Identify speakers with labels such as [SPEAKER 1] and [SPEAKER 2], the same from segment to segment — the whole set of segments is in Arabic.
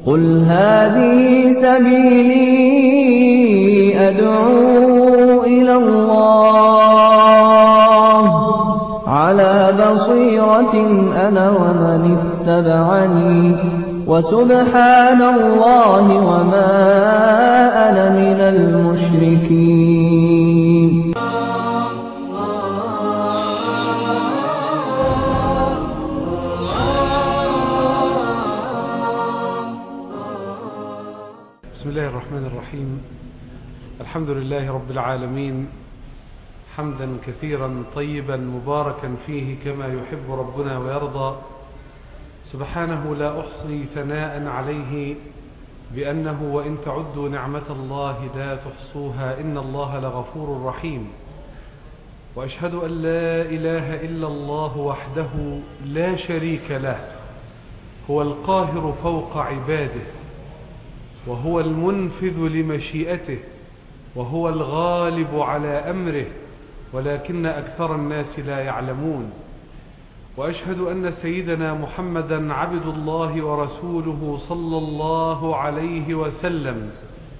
[SPEAKER 1] قل هذه سبيلي أدعو إلى الله على بصيرة أنا ومن اتبعني وسبحان الله وما أنا من المشركين.
[SPEAKER 2] بسم الله الرحمن الرحيم. الحمد لله رب العالمين، حمدا كثيرا طيبا مباركا فيه كما يحب ربنا ويرضى، سبحانه لا أحصي ثناء عليه، بأنه وإن تعدوا نعمة الله لا تحصوها إن الله لغفور رحيم. وأشهد أن لا إله إلا الله وحده لا شريك له، هو القاهر فوق عباده، وهو المنفذ لمشيئته، وهو الغالب على أمره، ولكن أكثر الناس لا يعلمون. وأشهد أن سيدنا محمدا عبد الله ورسوله صلى الله عليه وسلم،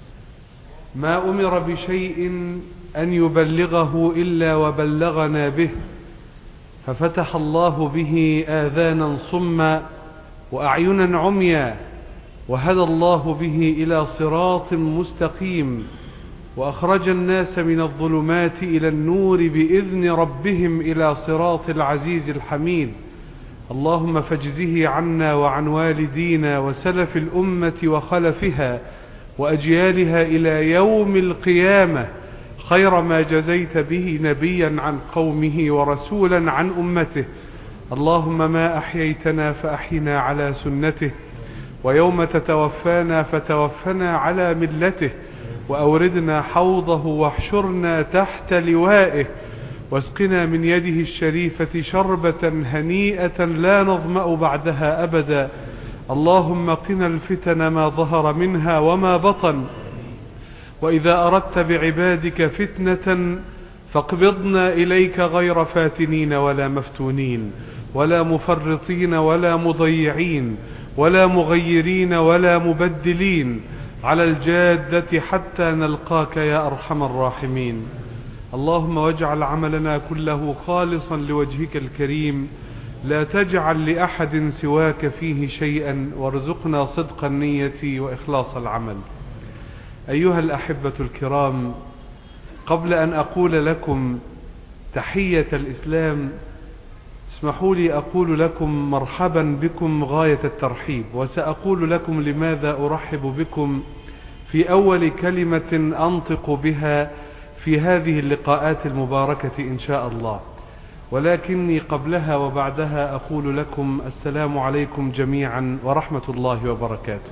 [SPEAKER 2] ما أمر بشيء أن يبلغه إلا وبلغنا به، ففتح الله به آذانا صما وأعينا عميا، وهدى الله به إلى صراط مستقيم، وأخرج الناس من الظلمات إلى النور بإذن ربهم إلى صراط العزيز الحميد. اللهم فاجزه عنا وعن والدينا وسلف الأمة وخلفها وأجيالها إلى يوم القيامة خير ما جزيت به نبيا عن قومه ورسولا عن أمته. اللهم ما أحييتنا فأحينا على سنته، ويوم تتوفانا فتوفنا على ملته، وأوردنا حوضه واحشرنا تحت لوائه، واسقنا من يده الشريفة شربة هنيئة لا نظمأ بعدها أبدا. اللهم قنا الفتن ما ظهر منها وما بطن، وإذا أردت بعبادك فتنة فاقبضنا إليك غير فاتنين ولا مفتونين ولا مفرطين ولا مضيعين ولا مغيرين ولا مبدلين، على الجادة حتى نلقاك يا أرحم الراحمين. اللهم واجعل عملنا كله خالصا لوجهك الكريم، لا تجعل لأحد سواك فيه شيئا، وارزقنا صدق النية وإخلاص العمل. أيها الأحبة الكرام، قبل أن أقول لكم تحية الإسلام، اسمحوا لي أقول لكم مرحبا بكم غاية الترحيب، وسأقول لكم لماذا أرحب بكم في أول كلمة أنطق بها في هذه اللقاءات المباركة إن شاء الله. ولكني قبلها وبعدها أقول لكم السلام عليكم جميعا ورحمة الله وبركاته.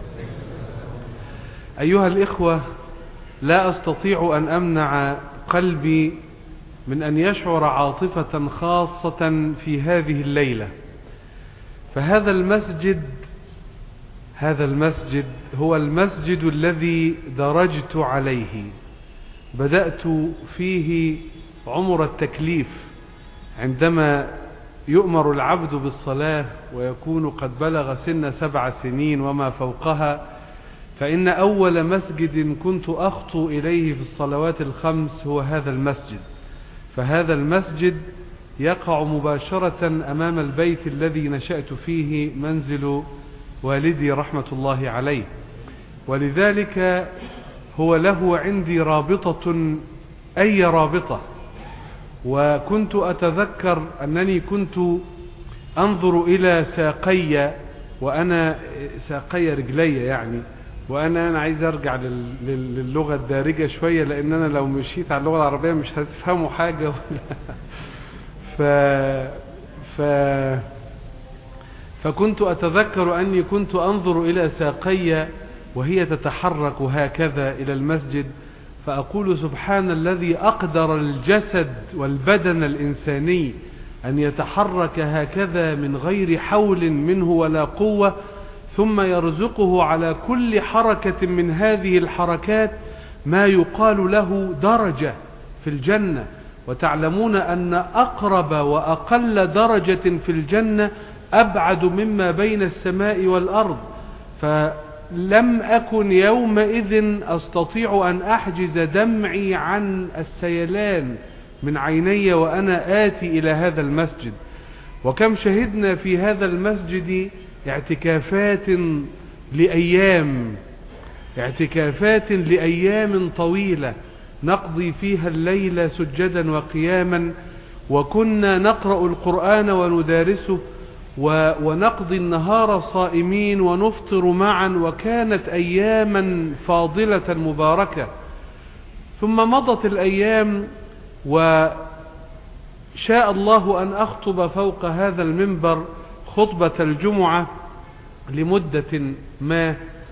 [SPEAKER 2] أيها الإخوة، لا أستطيع أن أمنع قلبي من أن يشعر عاطفة خاصة في هذه الليلة. فهذا المسجد هو المسجد الذي درجت عليه، بدأت فيه عمر التكليف، عندما يؤمر العبد بالصلاة ويكون قد بلغ سن 7 سنين وما فوقها، فإن أول مسجد كنت أخطو إليه في الصلوات الخمس هو هذا المسجد. فهذا المسجد يقع مباشرة أمام البيت الذي نشأت فيه، منزل والدي رحمة الله عليه، ولذلك هو له عندي رابطة، أي رابطة. وكنت أتذكر أنني كنت أنظر إلى ساقي، وأنا ساقي رجلي يعني، وأنا عايز أرجع للغة الدارجة شوية، لأن أنا لو مشيت على اللغة العربية مش هتفهموا حاجة. فكنت أتذكر أني كنت أنظر إلى ساقي وهي تتحرك هكذا إلى المسجد، فأقول سبحان الذي أقدر الجسد والبدن الإنساني أن يتحرك هكذا من غير حول منه ولا قوة، ثم يرزقه على كل حركة من هذه الحركات ما يقال له درجة في الجنة. وتعلمون أن أقرب وأقل درجة في الجنة أبعد مما بين السماء والأرض. لم أكن يومئذ أستطيع أن أحجز دمعي عن السيلان من عيني وأنا آتي إلى هذا المسجد. وكم شهدنا في هذا المسجد اعتكافات لأيام طويلة نقضي فيها الليل سجدا وقياما، وكنا نقرأ القرآن وندارسه، ونقضي النهار صائمين ونفطر معا، وكانت أياما فاضلة مباركة. ثم مضت الأيام وشاء الله أن أخطب فوق هذا المنبر خطبة الجمعة لمدة ما،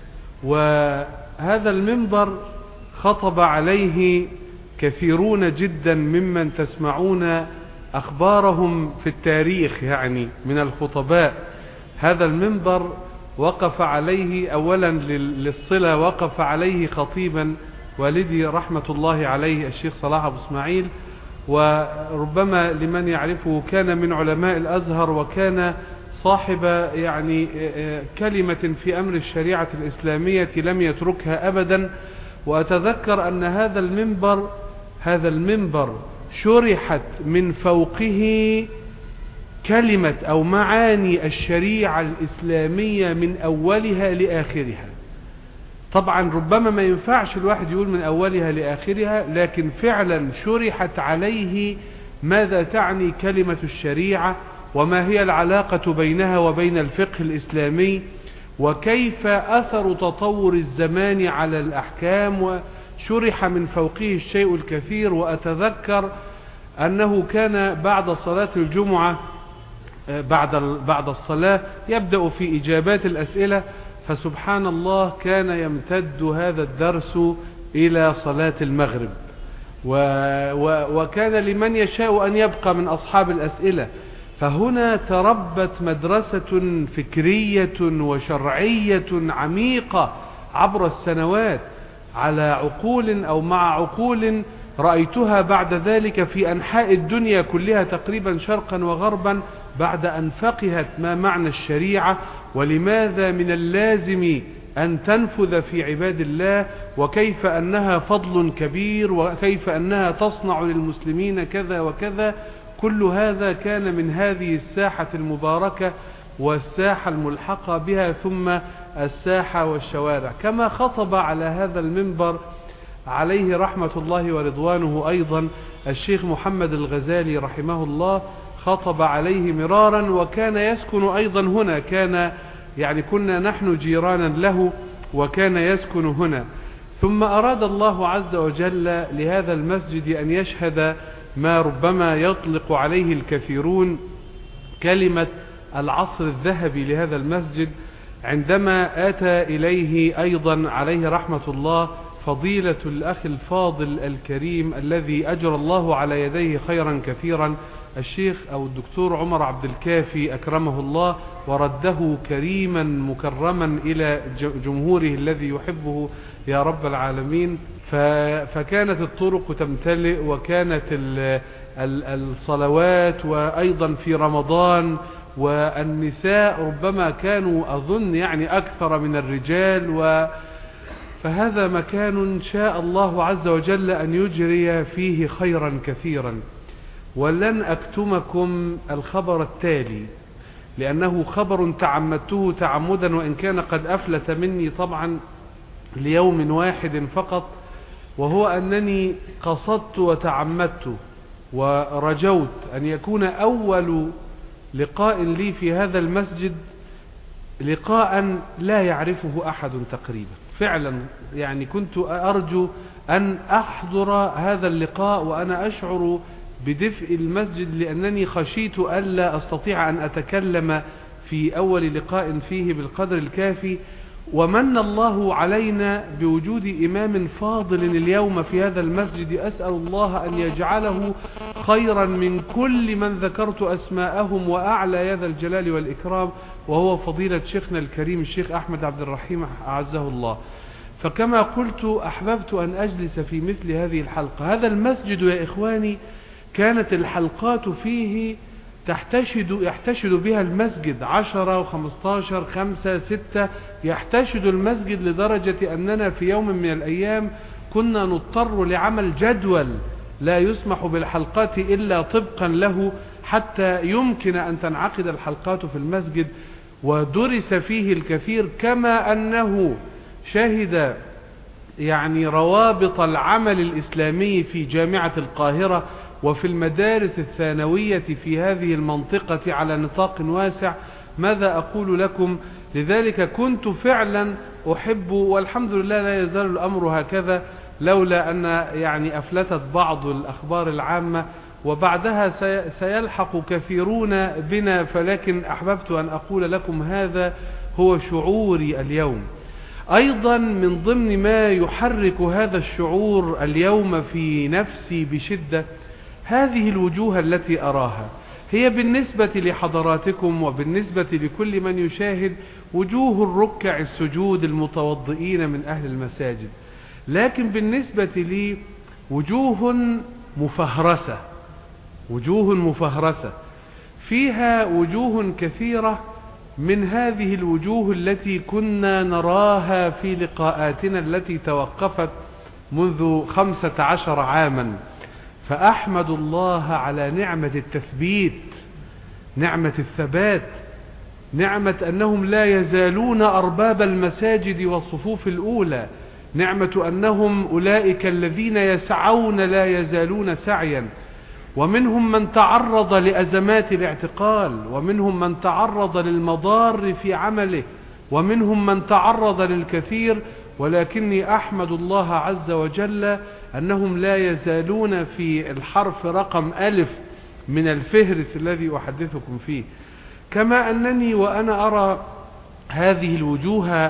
[SPEAKER 2] وهذا المنبر خطب عليه كثيرون جدا ممن تسمعون أخبارهم في التاريخ يعني من الخطباء. هذا المنبر وقف عليه أولا للصلة، وقف عليه خطيبا والدي رحمة الله عليه الشيخ صلاح أبو اسماعيل، وربما لمن يعرفه كان من علماء الأزهر، وكان صاحب يعني كلمة في أمر الشريعة الإسلامية لم يتركها أبدا. وأتذكر أن هذا المنبر شرحت من فوقه كلمة أو معاني الشريعة الإسلامية من أولها لآخرها. طبعا ربما ما ينفعش الواحد يقول من أولها لآخرها، لكن فعلا شرحت عليه ماذا تعني كلمة الشريعة، وما هي العلاقة بينها وبين الفقه الإسلامي، وكيف أثر تطور الزمان على الأحكام، وشرح من فوقه الشيء الكثير. وأتذكر أنه كان بعد صلاة الجمعة بعد الصلاة يبدأ في إجابات الأسئلة، فسبحان الله كان يمتد هذا الدرس إلى صلاة المغرب، وكان لمن يشاء أن يبقى من أصحاب الأسئلة. فهنا تربت مدرسة فكرية وشرعية عميقة عبر السنوات على عقول أو مع عقول رأيتها بعد ذلك في أنحاء الدنيا كلها تقريبا شرقا وغربا، بعد أن فقهت ما معنى الشريعة، ولماذا من اللازم أن تنفذ في عباد الله، وكيف أنها فضل كبير، وكيف أنها تصنع للمسلمين كذا وكذا. كل هذا كان من هذه الساحة المباركة والساحة الملحقة بها، ثم الساحة والشوارع. كما خطب على هذا المنبر عليه رحمة الله ورضوانه أيضا الشيخ محمد الغزالي رحمه الله، خطب عليه مرارا، وكان يسكن أيضا هنا، كنا نحن جيرانا له، وكان يسكن هنا. ثم أراد الله عز وجل لهذا المسجد أن يشهد ما ربما يطلق عليه الكثيرون كلمة العصر الذهبي لهذا المسجد، عندما آتى إليه أيضا عليه رحمة الله فضيلة الأخ الفاضل الكريم الذي أجرى الله على يديه خيرا كثيرا، الشيخ أو الدكتور عمر عبد الكافي أكرمه الله ورده كريما مكرما إلى جمهوره الذي يحبه يا رب العالمين. فكانت الطرق تمتلئ، وكانت الصلوات، وأيضا في رمضان، والنساء ربما كانوا أظن أكثر من الرجال. فهذا مكان شاء الله عز وجل أن يجري فيه خيرا كثيرا. ولن أكتمكم الخبر التالي، لأنه خبر تعمدته تعمدا، وإن كان قد أفلت مني طبعا ليوم واحد فقط، وهو أنني قصدت وتعمدت ورجوت أن يكون أول لقاء لي في هذا المسجد لقاء لا يعرفه أحد تقريبا. فعلا كنت أرجو أن أحضر هذا اللقاء وأنا أشعر بدفء المسجد، لأنني خشيت ألا أستطيع أن أتكلم في أول لقاء فيه بالقدر الكافي. ومن الله علينا بوجود إمام فاضل اليوم في هذا المسجد، أسأل الله أن يجعله خيرا من كل من ذكرت أسماءهم وأعلى يد الجلال والإكرام، وهو فضيلة شيخنا الكريم الشيخ أحمد عبد الرحيم أعزه الله. فكما قلت أحببت أن أجلس في مثل هذه الحلقة. هذا المسجد يا إخواني كانت الحلقات فيه يحتشد بها المسجد 10 و15 5 6 يحتشد المسجد لدرجة أننا في يوم من الأيام كنا نضطر لعمل جدول لا يسمح بالحلقات إلا طبقا له حتى يمكن أن تنعقد الحلقات في المسجد. ودرس فيه الكثير، كما أنه شهد يعني روابط العمل الإسلامي في جامعة القاهرة وفي المدارس الثانوية في هذه المنطقة على نطاق واسع. ماذا أقول لكم؟ لذلك كنت فعلا أحب، والحمد لله لا يزال الأمر هكذا، لولا أن يعني أفلتت بعض الأخبار العامة وبعدها سيلحق كثيرون بنا، فلكن أحببت أن أقول لكم هذا هو شعوري اليوم. أيضا من ضمن ما يحرك هذا الشعور اليوم في نفسي بشدة هذه الوجوه التي أراها، هي بالنسبة لحضراتكم وبالنسبة لكل من يشاهد وجوه الركع السجود المتوضئين من أهل المساجد، لكن بالنسبة لي وجوه مفهرسة، وجوه مفهرسة فيها وجوه كثيرة من هذه الوجوه التي كنا نراها في لقاءاتنا التي توقفت منذ 15 عاما. فأحمد الله على نعمة التثبيت، نعمة الثبات، نعمة أنهم لا يزالون أرباب المساجد والصفوف الأولى، نعمة أنهم أولئك الذين يسعون لا يزالون سعيا. ومنهم من تعرض لأزمات الاعتقال، ومنهم من تعرض للمضار في عمله، ومنهم من تعرض للكثير، ولكني أحمد الله عز وجل أنهم لا يزالون في الحرف رقم 1000 من الفهرس الذي أحدثكم فيه. كما أنني وأنا أرى هذه الوجوه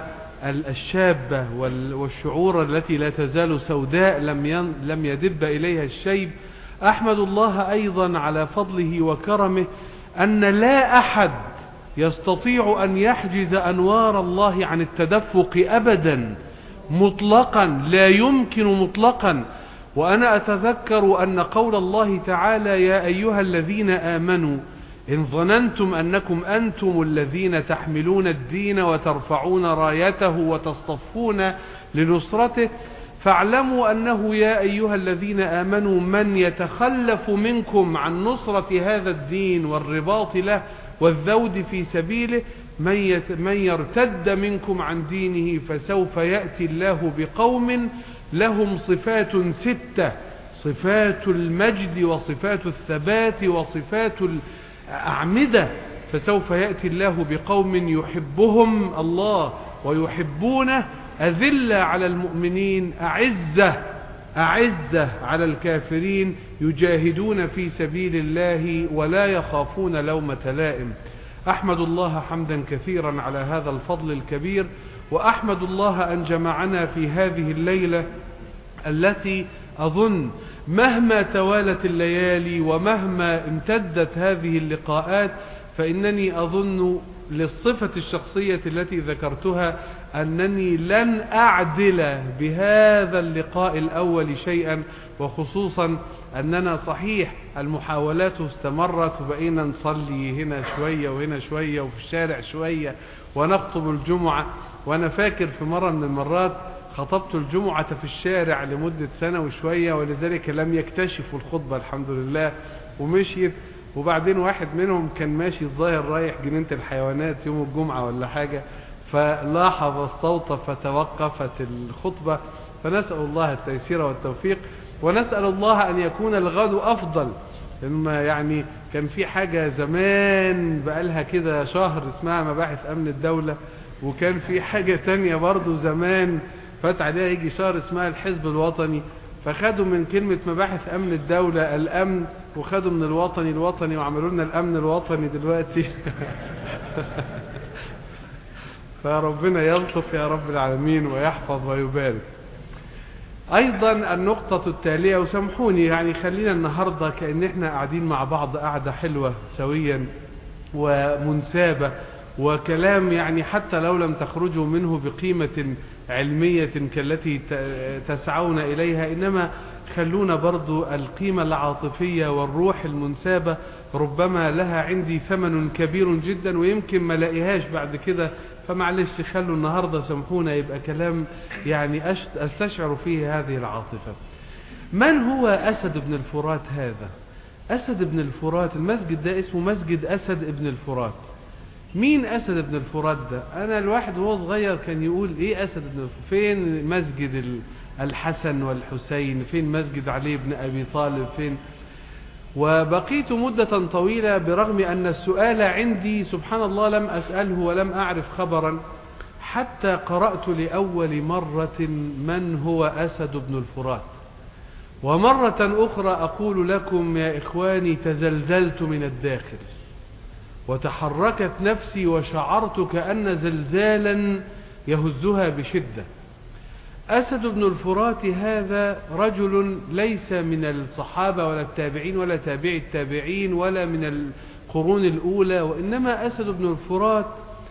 [SPEAKER 2] الشابة والشعور التي لا تزال سوداء لم يدب إليها الشيب، أحمد الله أيضا على فضله وكرمه أن لا أحد يستطيع أن يحجز أنوار الله عن التدفق أبدا مطلقا، لا يمكن مطلقا. وأنا أتذكر أن قول الله تعالى: يا أيها الذين آمنوا إن ظننتم أنكم أنتم الذين تحملون الدين وترفعون رايته وتصطفون لنصرته فاعلموا أنه يا أيها الذين آمنوا من يتخلف منكم عن نصرة هذا الدين والرباط له والذود في سبيله من يرتد منكم عن دينه فسوف يأتي الله بقوم لهم صفات 6: صفات المجد وصفات الثبات وصفات الأعمدة. فسوف يأتي الله بقوم يحبهم الله ويحبونه، أذلة على المؤمنين أعزة على الكافرين، يجاهدون في سبيل الله ولا يخافون لومة لائم. أحمد الله حمدا كثيرا على هذا الفضل الكبير، وأحمد الله أن جمعنا في هذه الليلة التي أظن مهما توالت الليالي ومهما امتدت هذه اللقاءات فإنني أظن للصفة الشخصية التي ذكرتها أنني لن أعدل بهذا اللقاء الأول شيئا، وخصوصا أننا صحيح المحاولات استمرت وبقينا نصلي هنا شوية وهنا شوية وفي الشارع شوية ونخطب الجمعة. وأنا فاكر في مرة من المرات خطبت الجمعة في الشارع لمدة سنة وشوية، ولذلك لم يكتشفوا الخطبة الحمد لله ومشيت. وبعدين واحد منهم كان ماشي الظاهر رايح جنينة الحيوانات يوم الجمعة ولا حاجة، فلاحظ الصوت فتوقفت الخطبة. فنسأل الله التيسير والتوفيق، ونسأل الله أن يكون الغد أفضل. إنما يعني كان في حاجة زمان بقالها كده شهر اسمها مباحث أمن الدولة، وكان في حاجة تانية برضو زمان فات عليها يجي شهر اسمها الحزب الوطني، فخدوا من كلمة مباحث أمن الدولة الأمن، وخدوا من الوطني وعملوا لنا الأمن الوطني دلوقتي. فربنا يلطف يا رب العالمين ويحفظ ويبارك. أيضا النقطة التالية، وسامحوني يعني خلينا النهاردة كأن احنا قاعدين مع بعض قاعدة حلوة سويا ومنسابة، وكلام يعني حتى لو لم تخرجوا منه بقيمة علمية كالتي تسعون إليها، إنما خلونا برضو القيمة العاطفية والروح المنسابة ربما لها عندي ثمن كبير جدا ويمكن ما لاقيهاش بعد كده. فمعلش خلوا النهاردة سامحونا يبقى كلام يعني أستشعر فيه هذه العاطفة. من هو أسد بن الفرات هذا؟ أسد بن الفرات، المسجد ده اسمه مسجد أسد بن الفرات. مين أسد بن الفرات ده؟ أنا الواحد وهو صغير كان يقول إيه أسد بن الفرات؟ فين مسجد الحسن والحسين؟ فين مسجد علي بن أبي طالب؟ فين؟ وبقيت مدة طويلة برغم أن السؤال عندي سبحان الله لم أسأله ولم أعرف خبرا، حتى قرأت لأول مرة من هو أسد بن الفرات. ومرة أخرى أقول لكم يا إخواني تزلزلت من الداخل وتحركت نفسي وشعرت كأن زلزالا يهزها بشدة. أسد بن الفرات هذا رجل ليس من الصحابة ولا التابعين ولا تابعي التابعين ولا من القرون الأولى، وإنما أسد بن الفرات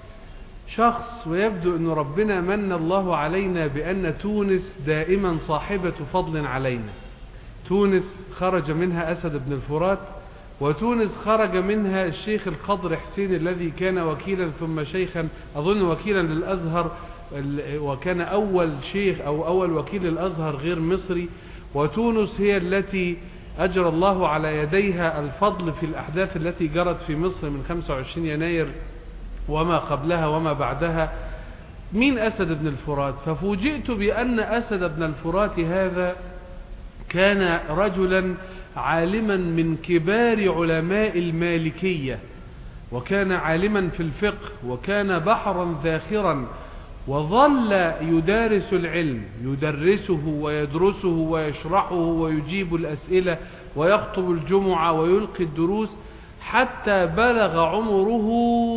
[SPEAKER 2] شخص، ويبدو أن ربنا من الله علينا بأن تونس دائما صاحبة فضل علينا. تونس خرج منها أسد بن الفرات، وتونس خرج منها الشيخ الخضر حسين الذي كان وكيلا ثم شيخا أظن وكيلا للأزهر، وكان أول شيخ أو أول وكيل للأزهر غير مصري. وتونس هي التي أجرى الله على يديها الفضل في الأحداث التي جرت في مصر من 25 يناير وما قبلها وما بعدها. مين أسد بن الفرات؟ ففوجئت بأن أسد بن الفرات هذا كان رجلا عالما من كبار علماء المالكية، وكان عالما في الفقه، وكان بحرا ذاخرا، وظل يدارس العلم، يدرسه ويدرسه ويشرحه ويجيب الأسئلة ويخطب الجمعة ويلقي الدروس حتى بلغ عمره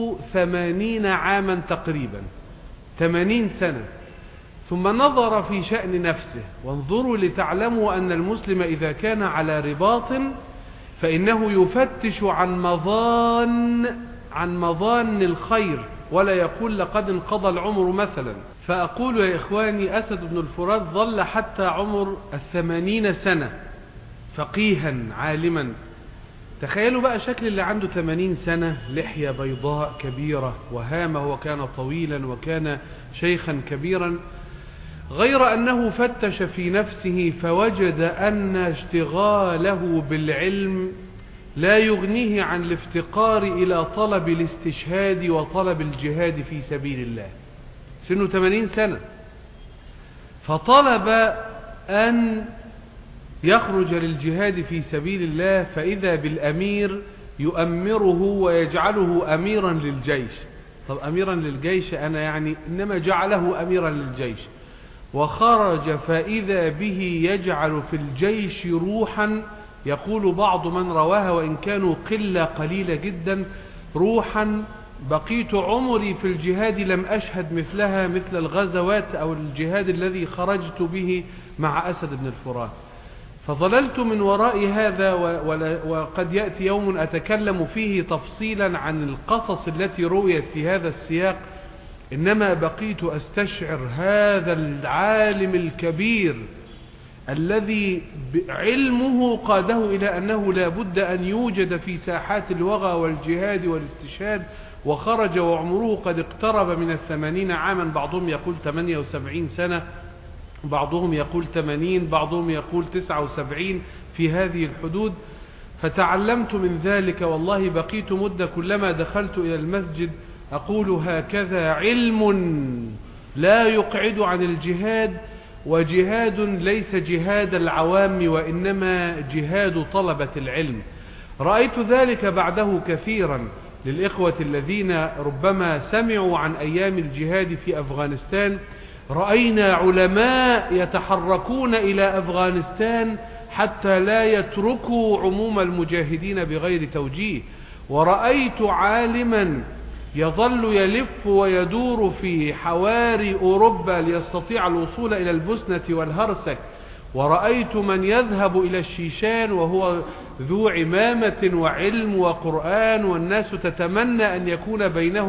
[SPEAKER 2] 80 عاما تقريبا، 80 سنة. ثم نظر في شأن نفسه. وانظروا لتعلموا أن المسلم إذا كان على رباط فإنه يفتش عن مظان الخير، ولا يقول لقد انقضى العمر مثلا. فأقول يا إخواني أسد بن الفرات ظل حتى عمر 80 سنة فقيها عالما. تخيلوا بقى شكل اللي عنده 80 سنة، لحية بيضاء كبيرة وهامة، وكان طويلا وكان شيخا كبيرا، غير أنه فتش في نفسه فوجد أن اشتغاله بالعلم لا يغنيه عن الافتقار إلى طلب الاستشهاد وطلب الجهاد في سبيل الله. سنه 80 سنة، فطلب أن يخرج للجهاد في سبيل الله، فإذا بالأمير يؤمره ويجعله أميرا للجيش. طب أميرا للجيش أنا يعني إنما جعله أميرا للجيش. وخرج فإذا به يجعل في الجيش روحا، يقول بعض من رواها وإن كانوا قلة قليلة جدا، روحا بقيت عمري في الجهاد لم أشهد مثلها، مثل الغزوات أو الجهاد الذي خرجت به مع أسد بن الفرات. فظللت من وراء هذا، وقد يأتي يوم أتكلم فيه تفصيلا عن القصص التي رويت في هذا السياق، إنما بقيت أستشعر هذا العالم الكبير الذي علمه قاده إلى أنه لا بد أن يوجد في ساحات الوغى والجهاد والاستشهاد، وخرج وعمره قد اقترب من 80 عاما، بعضهم يقول 78 سنة، بعضهم يقول 80، بعضهم يقول 79، في هذه الحدود. فتعلمت من ذلك، والله بقيت مدة كلما دخلت إلى المسجد أقول هكذا علم لا يقعد عن الجهاد، وجهاد ليس جهاد العوام وإنما جهاد طلبة العلم. رأيت ذلك بعده كثيرا للإخوة الذين ربما سمعوا عن أيام الجهاد في أفغانستان. رأينا علماء يتحركون إلى أفغانستان حتى لا يتركوا عموم المجاهدين بغير توجيه. ورأيت عالما يظل يلف ويدور في حواري أوروبا ليستطيع الوصول إلى البوسنة والهرسك. ورأيت من يذهب إلى الشيشان وهو ذو عمامة وعلم وقرآن، والناس تتمنى أن يكون بينهم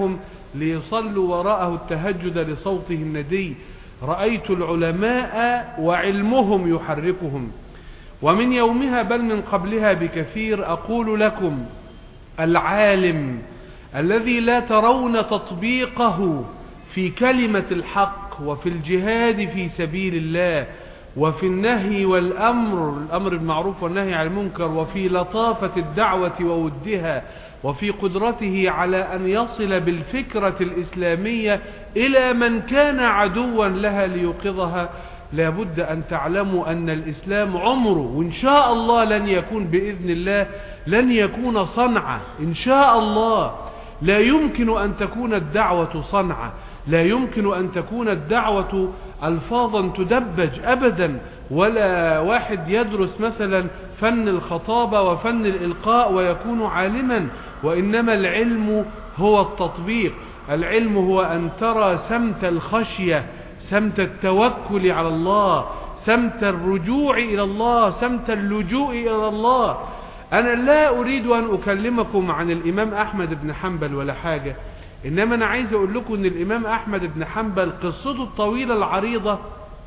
[SPEAKER 2] ليصلوا وراءه التهجد لصوته الندي. رأيت العلماء وعلمهم يحركهم. ومن يومها بل من قبلها بكثير أقول لكم: العالم الذي لا ترون تطبيقه في كلمة الحق وفي الجهاد في سبيل الله وفي النهي الأمر بالمعروف والنهي عن المنكر وفي لطافة الدعوة وودها وفي قدرته على أن يصل بالفكرة الإسلامية إلى من كان عدوا لها ليوقظها، لابد أن تعلموا أن الإسلام عمره وإن شاء الله لن يكون بإذن الله، لن يكون صنعة إن شاء الله. لا يمكن أن تكون الدعوة صنعة، لا يمكن أن تكون الدعوة ألفاظا تدبج أبدا، ولا واحد يدرس مثلا فن الخطابة وفن الإلقاء ويكون عالما. وإنما العلم هو التطبيق، العلم هو أن ترى سمت الخشية، سمت التوكل على الله، سمت الرجوع إلى الله، سمت اللجوء إلى الله. أنا لا أريد أن أكلمكم عن الإمام أحمد بن حنبل ولا حاجة، إنما أنا عايز أقول لكم أن الإمام أحمد بن حنبل قصته الطويلة العريضة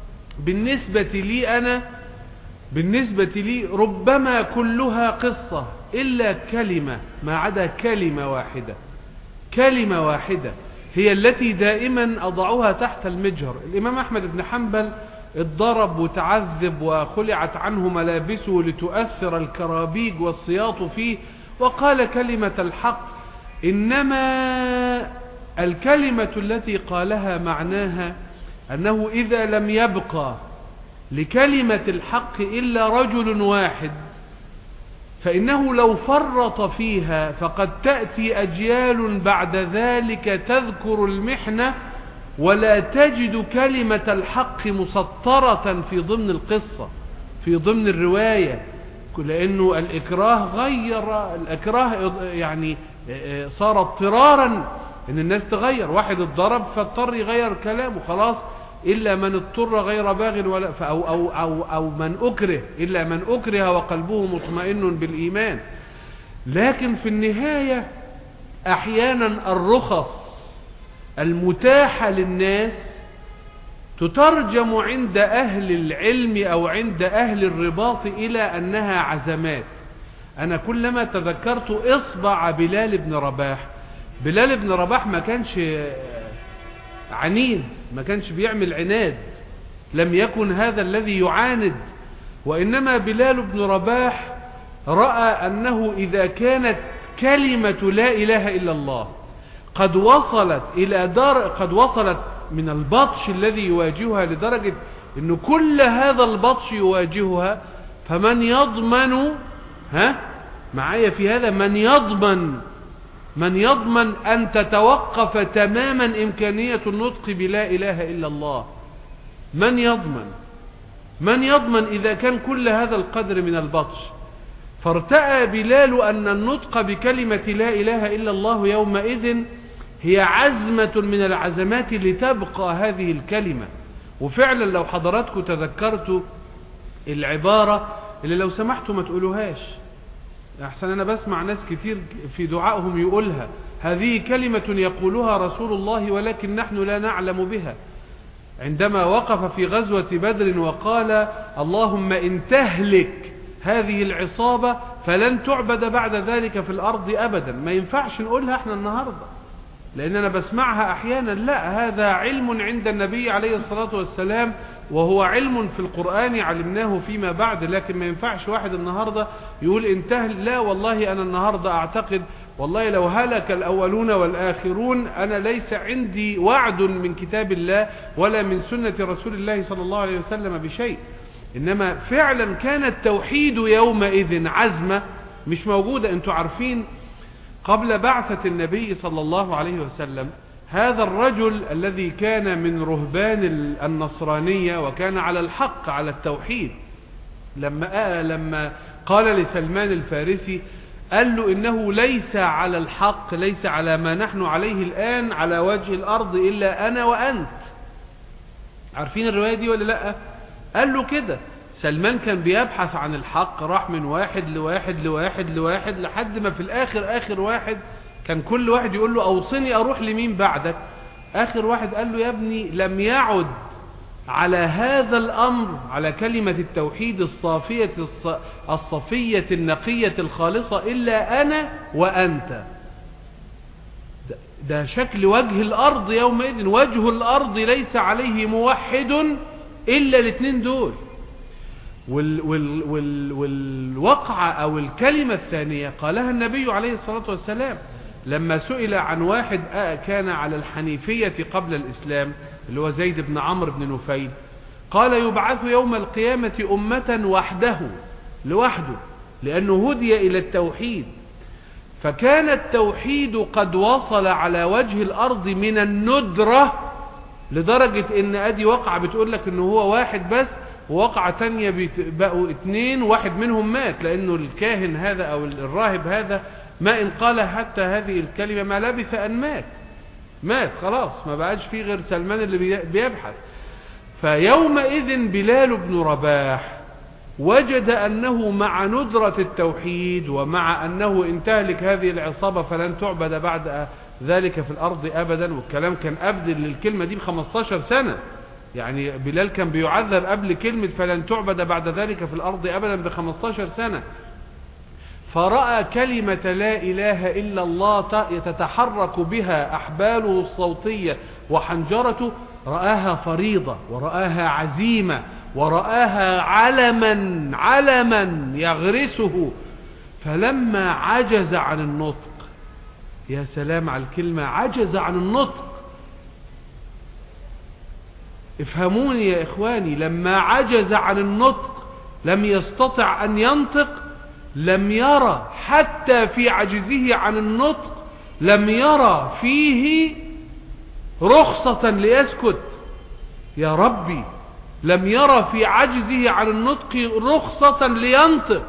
[SPEAKER 2] بالنسبة لي ربما كلها قصة إلا كلمة، ما عدا كلمة واحدة هي التي دائما أضعها تحت المجهر. الإمام أحمد بن حنبل اتضرب وتعذب وخلعت عنه ملابسه لتؤثر الكرابيج والسياط فيه، وقال كلمة الحق. إنما الكلمة التي قالها معناها أنه إذا لم يبقى لكلمة الحق إلا رجل واحد فإنه لو فرط فيها فقد تأتي أجيال بعد ذلك تذكر المحنة ولا تجد كلمة الحق مسطرة في ضمن القصة، في ضمن الرواية، لأنه الإكراه يعني صار اضطرارا إن الناس تغير. واحد اتضرب فاضطر يغير كلامه خلاص، إلا من اضطر غير باغ ولا أو من أكره، إلا من أكره وقلبه مطمئن بالإيمان. لكن في النهاية أحيانا الرخص المتاحة للناس تترجم عند أهل العلم أو عند أهل الرباط إلى أنها عزمات. أنا كلما تذكرت إصبع بلال بن رباح ما كانش عنيد، ما كانش بيعمل عناد، لم يكن هذا الذي يعاند، وإنما بلال بن رباح رأى أنه إذا كانت كلمة لا إله إلا الله قد وصلت من البطش الذي يواجهها لدرجة أن كل هذا البطش يواجهها، فمن يضمن معايا في هذا، من يضمن أن تتوقف تماما إمكانية النطق بلا إله إلا الله؟ من يضمن إذا كان كل هذا القدر من البطش؟ فارتأى بلال أن النطق بكلمة لا إله إلا الله يومئذ هي عزمة من العزمات لتبقى هذه الكلمة. وفعلا لو حضراتكم تذكرتوا العبارة اللي لو سمحتوا ما تقولوهاش، أحسن أنا بسمع ناس كتير في دعائهم يقولها، هذه كلمة يقولها رسول الله ولكن نحن لا نعلم بها. عندما وقف في غزوة بدر وقال اللهم إن تهلك هذه العصابة فلن تعبد بعد ذلك في الأرض أبدا، ما ينفعش نقولها احنا النهاردة لأن أنا بسمعها أحيانا. لا، هذا علم عند النبي عليه الصلاة والسلام، وهو علم في القرآن علمناه فيما بعد، لكن ما ينفعش واحد النهاردة يقول انتهل. لا والله أنا النهاردة أعتقد والله لو هلك الأولون والآخرون أنا ليس عندي وعد من كتاب الله ولا من سنة رسول الله صلى الله عليه وسلم بشيء. إنما فعلا كان التوحيد يومئذ عزمة مش موجودة. أنتوا عارفين قبل بعثة النبي صلى الله عليه وسلم هذا الرجل الذي كان من رهبان النصرانية وكان على الحق على التوحيد، لما قال لسلمان الفارسي قال له إنه ليس على الحق، ليس على ما نحن عليه الآن على وجه الأرض إلا أنا وأنت. عارفين الرواية دي ولا لأ؟ قال له كده. سلمان كان بيبحث عن الحق، راح من واحد لواحد لواحد لواحد لحد ما في الآخر آخر واحد كان كل واحد يقول له أوصني أروح لمين بعدك. آخر واحد قال له يا ابني لم يعد على هذا الأمر، على كلمة التوحيد الصفية النقية الخالصة، إلا أنا وأنت. ده شكل وجه الأرض يومئذ، وجه الأرض ليس عليه موحد إلا الاثنين دول. والوقعة أو الكلمة الثانية قالها النبي عليه الصلاة والسلام لما سئل عن واحد كان على الحنيفية قبل الإسلام، اللي هو زيد بن عمرو بن نفيل، قال يبعث يوم القيامة أمة وحده، لوحده، لأنه هدي إلى التوحيد. فكان التوحيد قد وصل على وجه الأرض من الندرة، لدرجة إن أدي وقعة بتقول لك إنه هو واحد بس، ووقعة تانية بقوا اثنين، واحد منهم مات، لأنه الكاهن هذا أو الراهب هذا ما إن قال حتى هذه الكلمة ما لبث أن مات خلاص، ما بقاش فيه غير سلمان اللي بيبحث. فيومئذ بلال بن رباح وجد أنه مع ندرة التوحيد، ومع أنه إن تهلك هذه العصابة فلن تعبد بعد ذلك في الأرض أبدا، والكلام كان أبدل للكلمة دي ب15 سنة، يعني بلال كان بيعذب قبل كلمة فلن تعبد بعد ذلك في الأرض أبدا ب15 سنة. فرأى كلمة لا إله إلا الله يتتحرك بها أحباله الصوتية وحنجرته، رآها فريضة، ورآها عزيمة، ورآها علما يغرسه. فلما عجز عن النطق، يا سلام على الكلمة، عجز عن النطق. افهموني يا إخواني، لما عجز عن النطق لم يستطع أن ينطق، لم يرى حتى في عجزه عن النطق، لم يرى فيه رخصة ليسكت. يا ربي، لم يرى في عجزه عن النطق رخصة لينطق،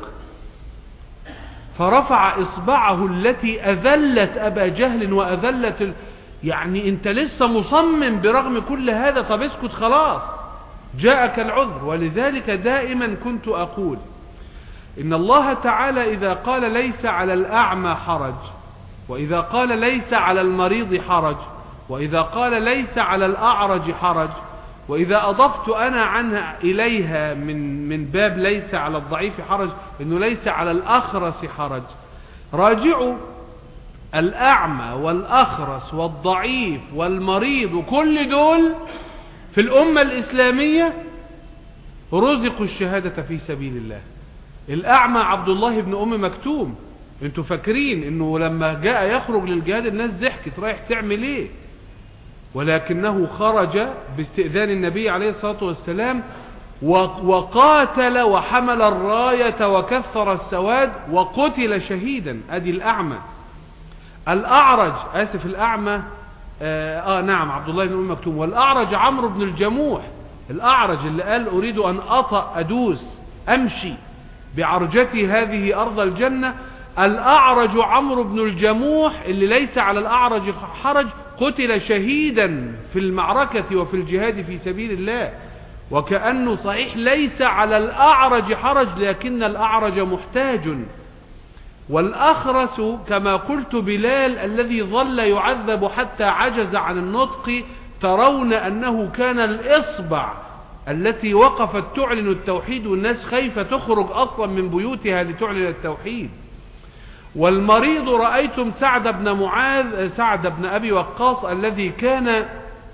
[SPEAKER 2] فرفع إصبعه التي أذلت أبا جهل وأذلت يعني أنت لسه مصمم برغم كل هذا، طب اسكت خلاص، جاءك العذر. ولذلك دائما كنت أقول إن الله تعالى إذا قال ليس على الأعمى حرج، وإذا قال ليس على المريض حرج، وإذا قال ليس على الأعرج حرج، وإذا أضفت أنا عنها إليها من باب ليس على الضعيف حرج، إنه ليس على الأخرس حرج. راجعوا الأعمى والأخرس والضعيف والمريض، كل دول في الأمة الإسلامية رزقوا الشهادة في سبيل الله. الأعمى عبد الله بن أم مكتوم، انتوا فاكرين انه لما جاء يخرج للجهاد الناس ضحكت، رايح تعمل ايه؟ ولكنه خرج باستئذان النبي عليه الصلاة والسلام، وقاتل وحمل الراية وكثر السواد وقتل شهيدا. ادي الأعمى. الأعرج، آسف، الأعمى نعم عبد الله بن أم مكتوم. والأعرج عمرو بن الجموح، الأعرج اللي قال أريد أن أدوس أمشي بعرجتي هذه أرض الجنة. الأعرج عمرو بن الجموح اللي ليس على الأعرج حرج، قتل شهيدا في المعركة وفي الجهاد في سبيل الله. وكأنه صحيح ليس على الأعرج حرج، لكن الأعرج محتاج. والأخرس كما قلت بلال الذي ظل يعذب حتى عجز عن النطق، ترون أنه كان الإصبع التي وقفت تعلن التوحيد، والناس خايفة تخرج أصلا من بيوتها لتعلن التوحيد. والمريض رأيتم سعد بن معاذ، سعد بن أبي وقاص الذي كان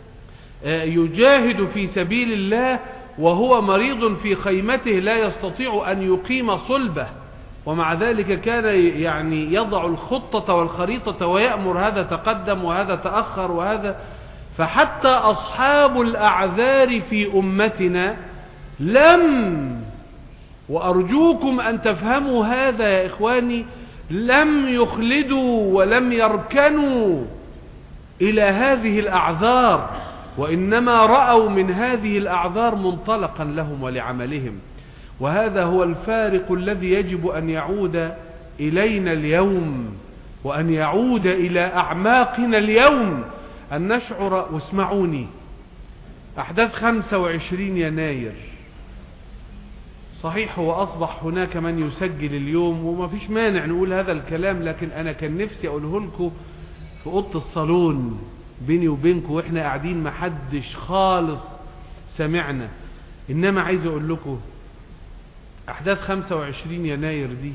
[SPEAKER 2] يجاهد في سبيل الله وهو مريض في خيمته لا يستطيع أن يقيم صلبه، ومع ذلك كان يعني يضع الخطة والخريطة ويأمر هذا تقدم وهذا تأخر وهذا. فحتى أصحاب الأعذار في أمتنا وأرجوكم أن تفهموا هذا يا إخواني، لم يخلدوا ولم يركنوا إلى هذه الأعذار، وإنما رأوا من هذه الأعذار منطلقا لهم ولعملهم. وهذا هو الفارق الذي يجب أن يعود إلينا اليوم، وأن يعود إلى أعماقنا اليوم، أن نشعر. واسمعوني، أحداث 25 يناير صحيح هو أصبح هناك من يسجل اليوم وما فيش مانع نقول هذا الكلام، لكن أنا كان نفسي أقوله لكم في أوضة الصالون بيني وبينكم وإحنا قاعدين محدش خالص سمعنا. إنما عايز أقول لكم أحداث 25 يناير دي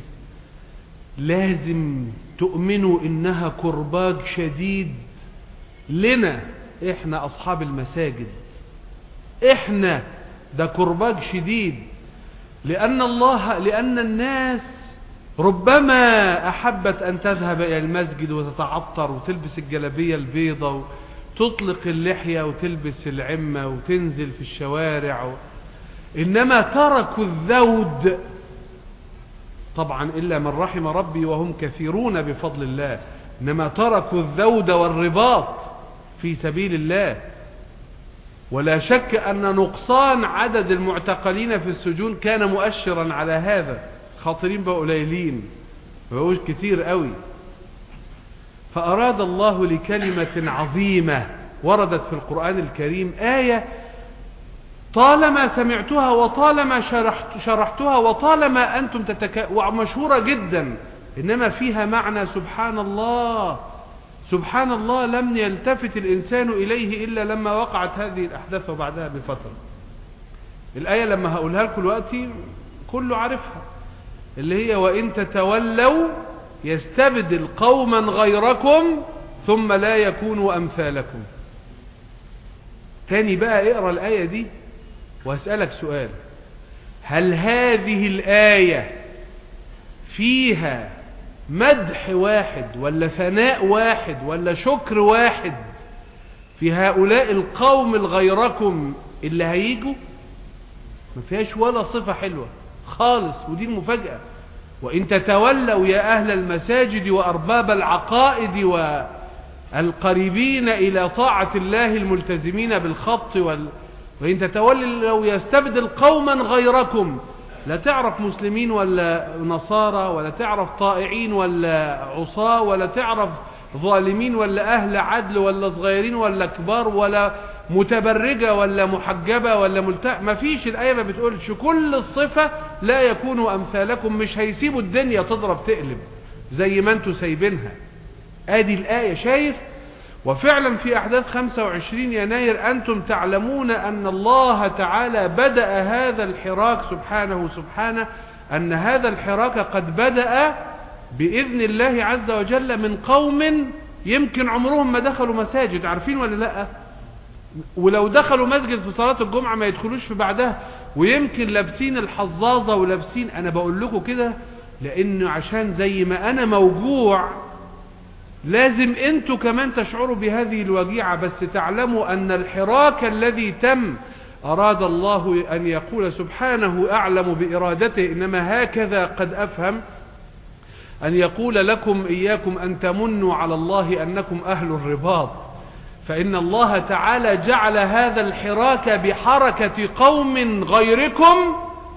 [SPEAKER 2] لازم تؤمنوا إنها كرباج شديد لنا إحنا أصحاب المساجد. إحنا ده كرباج شديد، لأن الناس ربما أحبت أن تذهب إلى المسجد وتتعطر وتلبس الجلابية البيضة وتطلق اللحية وتلبس العمة وتنزل في الشوارع إنما تركوا الذود، طبعا إلا من رحم ربي وهم كثيرون بفضل الله، إنما تركوا الذود والرباط في سبيل الله. ولا شك أن نقصان عدد المعتقلين في السجون كان مؤشرا على هذا. خاطرين بقى قليلين بقوش كتير قوي. فأراد الله لكلمة عظيمة وردت في القرآن الكريم، آية طالما سمعتها وطالما شرحتها وطالما أنتم ومشهورة جدا، إنما فيها معنى سبحان الله سبحان الله لم يلتفت الإنسان إليه إلا لما وقعت هذه الأحداث وبعدها بفترة. الآية لما هقولها لكم دلوقتي كله عارفها، اللي هي وإن تتولوا يستبدل قوما غيركم ثم لا يكونوا أمثالكم. تاني بقى اقرأ الآية دي وأسألك سؤال، هل هذه الآية فيها مدح واحد ولا ثناء واحد ولا شكر واحد في هؤلاء القوم الغيركم اللي هيجوا؟ ما فيهاش ولا صفة حلوة خالص، ودي المفاجأة. وإن تتولوا يا أهل المساجد وأرباب العقائد والقريبين إلى طاعة الله الملتزمين بالخط وإن تتولوا يستبدل قوما غيركم، لا تعرف مسلمين ولا نصارى ولا تعرف طائعين ولا عصاة ولا تعرف ظالمين ولا أهل عدل ولا صغيرين ولا كبار ولا متبرجة ولا محجبة ولا ما فيش. الآية ما بتقولش كل الصفة لا يكونوا أمثالكم، مش هيسيبوا الدنيا تضرب تقلب زي ما انتوا سايبينها. ادي الآية، شايف؟ وفعلا في أحداث 25 يناير أنتم تعلمون أن الله تعالى بدأ هذا الحراك سبحانه أن هذا الحراك قد بدأ بإذن الله عز وجل من قوم يمكن عمرهم ما دخلوا مساجد، عارفين ولا لا؟ ولو دخلوا مسجد في صلاة الجمعة ما يدخلوش في بعدها، ويمكن لابسين الحظاظة ولابسين. أنا بقول لكم كده لأنه عشان زي ما أنا موجوع لازم انتوا كمان تشعروا بهذه الوجيعة، بس تعلموا أن الحراك الذي تم أراد الله أن يقول سبحانه أعلم بإرادته، إنما هكذا قد أفهم، أن يقول لكم إياكم أن تمنوا على الله أنكم أهل الرباط، فإن الله تعالى جعل هذا الحراك بحركة قوم غيركم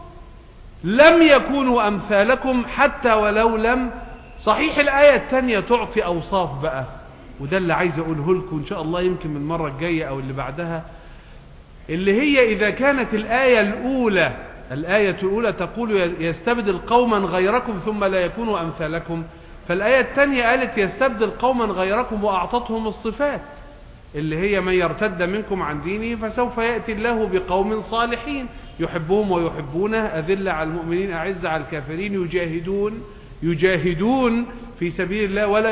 [SPEAKER 2] لم يكونوا أمثالكم حتى ولو لم. صحيح الآية الثانية تعطي أوصاف بقى، وده اللي عايز أقوله لكم إن شاء الله يمكن من المرة الجاية أو اللي بعدها، اللي هي إذا كانت الآية الأولى تقول يستبدل قوما غيركم ثم لا يكونوا أمثالكم، فالآية الثانية قالت يستبدل قوما غيركم وأعطتهم الصفات اللي هي من يرتد منكم عن دينه فسوف يأتي الله بقوم صالحين يحبهم ويحبونه أذل على المؤمنين أعز على الكافرين يجاهدون في سبيل الله ولا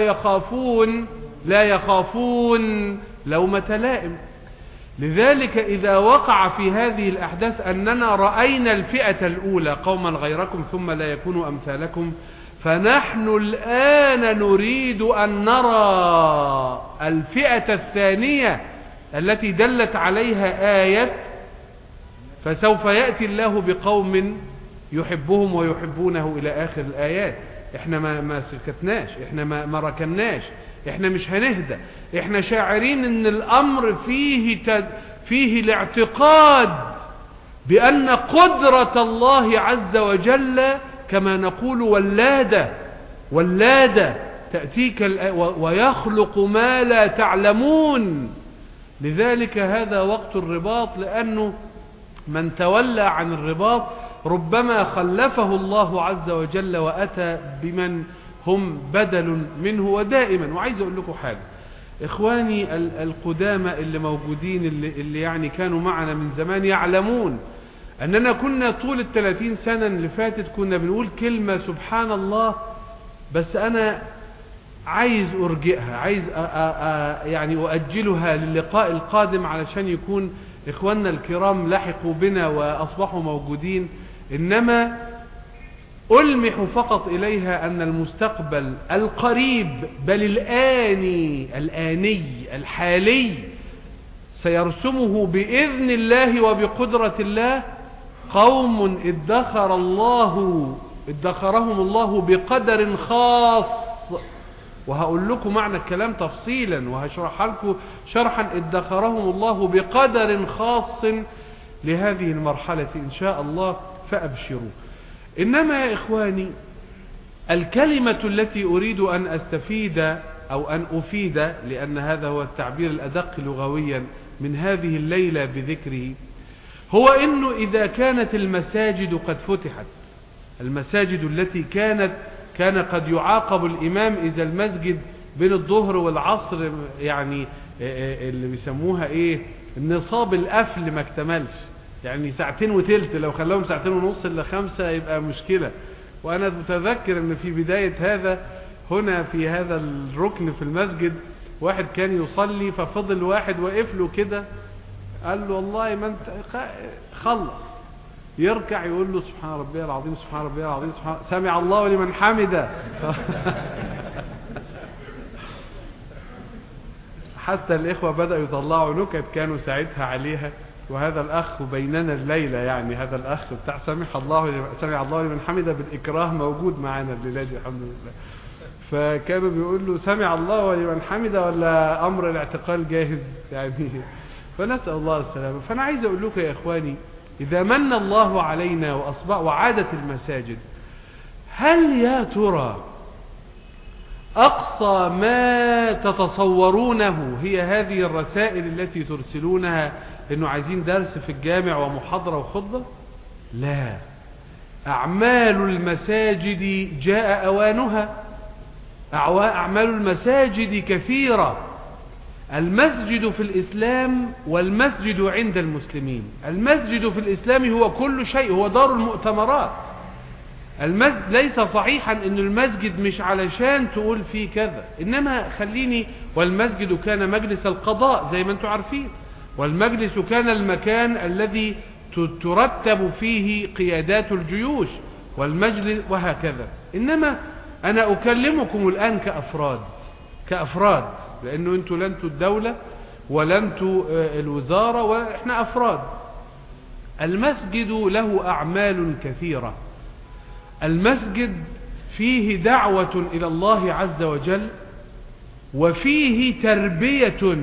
[SPEAKER 2] يخافون لومة لائم. لذلك إذا وقع في هذه الأحداث أننا رأينا الفئة الأولى قوما غيركم ثم لا يكونوا أمثالكم، فنحن الآن نريد أن نرى الفئة الثانية التي دلت عليها آية فسوف يأتي الله بقوم يحبهم ويحبونه إلى آخر الآيات. احنا ما سكتناش، احنا ما ركناش، احنا مش هنهدى، احنا شاعرين ان الامر فيه الاعتقاد بان قدرة الله عز وجل كما نقول ولادة تأتيك ويخلق ما لا تعلمون. لذلك هذا وقت الرباط، لأنه من تولى عن الرباط ربما خلفه الله عز وجل وأتى بمن هم بدل منه. ودائما، وعايز أقول لكم حاجة إخواني القدامى اللي موجودين اللي يعني كانوا معنا من زمان يعلمون أننا كنا طول 30 سنة اللي فاتت كنا بنقول كلمة سبحان الله، بس أنا عايز أرجئها، عايز يعني أؤجلها للقاء القادم علشان يكون إخواننا الكرام لحقوا بنا وأصبحوا موجودين. إنما ألمح فقط إليها أن المستقبل القريب بل الآني الحالي سيرسمه بإذن الله وبقدرة الله قوم ادخرهم الله بقدر خاص. وهقول لكم معنى الكلام تفصيلا وهشرح لكم شرحا. ادخرهم الله بقدر خاص لهذه المرحلة إن شاء الله، فأبشروا. إنما يا إخواني الكلمة التي أريد أن أستفيد أو أن أفيد، لأن هذا هو التعبير الأدق لغويا من هذه الليلة بذكره، هو إنه إذا كانت المساجد قد فتحت، المساجد التي كان قد يعاقب الإمام إذا المسجد بين الظهر والعصر يعني اللي بيسموها النصاب القفل ما اكتملش، يعني 2 ساعة وثلث، لو خلاهم 2.5 ساعة إلا 5 يبقى مشكلة. وأنا متذكر أن في بداية هذا هنا في هذا الركن في المسجد واحد كان يصلي، ففضل واحد وقف له كده قال له والله ما انت خلص، يركع يقول له سبحان ربي العظيم سبحان ربي العظيم سمع الله لمن حمده. حتى الإخوة بدأوا يطلعوا نكت كانوا ساعتها عليها. وهذا الأخ بيننا الليلة، يعني هذا الأخ بتاع سمع الله لمن حمده بالإكراه موجود معنا الليلة دي الحمد لله. فكانوا بيقول له سمع الله لمن حمده ولا أمر الاعتقال جاهز يعني. فنسأل الله السلامة. فأنا عايز أقول لكم يا إخواني إذا من الله علينا وعادت المساجد، هل يا ترى أقصى ما تتصورونه هي هذه الرسائل التي ترسلونها إنه عايزين درس في الجامع ومحاضرة وخطبة؟ لا، أعمال المساجد جاء أوانها. أعمال المساجد كثيرة. المسجد في الإسلام والمسجد عند المسلمين. المسجد في الإسلام هو كل شيء، هو دار المؤتمرات. ليس صحيحا أن المسجد مش علشان تقول فيه كذا، إنما خليني، والمسجد كان مجلس القضاء زي ما انتم عارفين، والمجلس كان المكان الذي ترتب فيه قيادات الجيوش، والمجلس وهكذا. إنما أنا أكلمكم الآن كأفراد، لأنه أنتوا لنتوا الدولة ولنتوا الوزارة وإحنا أفراد. المسجد له أعمال كثيرة. المسجد فيه دعوة إلى الله عز وجل، وفيه تربية،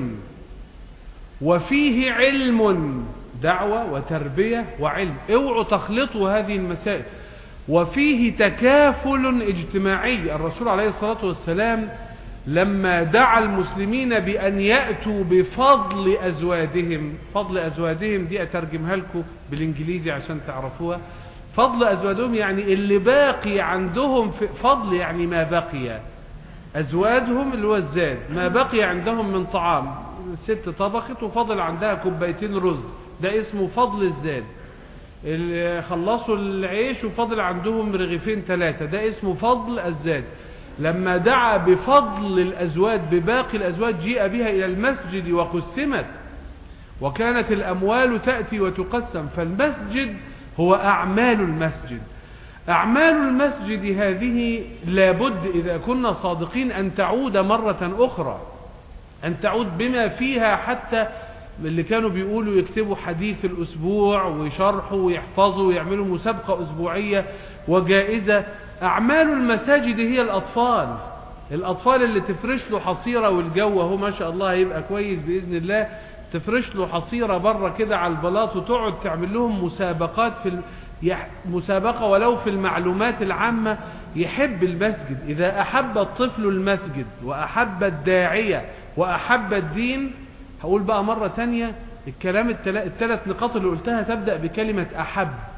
[SPEAKER 2] وفيه علم. دعوة وتربية وعلم، اوعوا تخلطوا هذه المسائل. وفيه تكافل اجتماعي. الرسول عليه الصلاة والسلام لما دعا المسلمين بأن يأتوا بفضل أزوادهم، فضل أزوادهم دي أترجمها لكم بالإنجليزي عشان تعرفوها. فضل أزوادهم يعني اللي باقي عندهم، في فضل يعني ما بقي، أزوادهم اللي هو الزاد، ما بقي عندهم من طعام. الست طبخت وفضل عندها 2 كوب رز، ده اسمه فضل الزاد. اللي خلصوا العيش وفضل عندهم 2 رغيفين 3، ده اسمه فضل الزاد. لما دعا بفضل الأزواد، بباقي الأزواد، جيء بها إلى المسجد وقسمت، وكانت الأموال تأتي وتقسم. فالمسجد هو أعمال المسجد. أعمال المسجد هذه لابد إذا كنا صادقين أن تعود مرة أخرى، أن تعود بما فيها. حتى اللي كانوا بيقولوا يكتبوا حديث الأسبوع ويشرحوا ويحفظوا ويعملوا مسابقة أسبوعية وجائزة. أعمال المساجد هي الأطفال اللي تفرش له حصيرة، والجو هو ما شاء الله هيبقى كويس بإذن الله، تفرش له حصيرة بره كده على البلاط وتقعد تعمل لهم مسابقات مسابقة ولو في المعلومات العامة. يحب المسجد. إذا أحب الطفل المسجد وأحب الداعية وأحب الدين، هقول بقى مرة تانية الكلام 3 نقاط اللي قلتها تبدأ بكلمة أحب.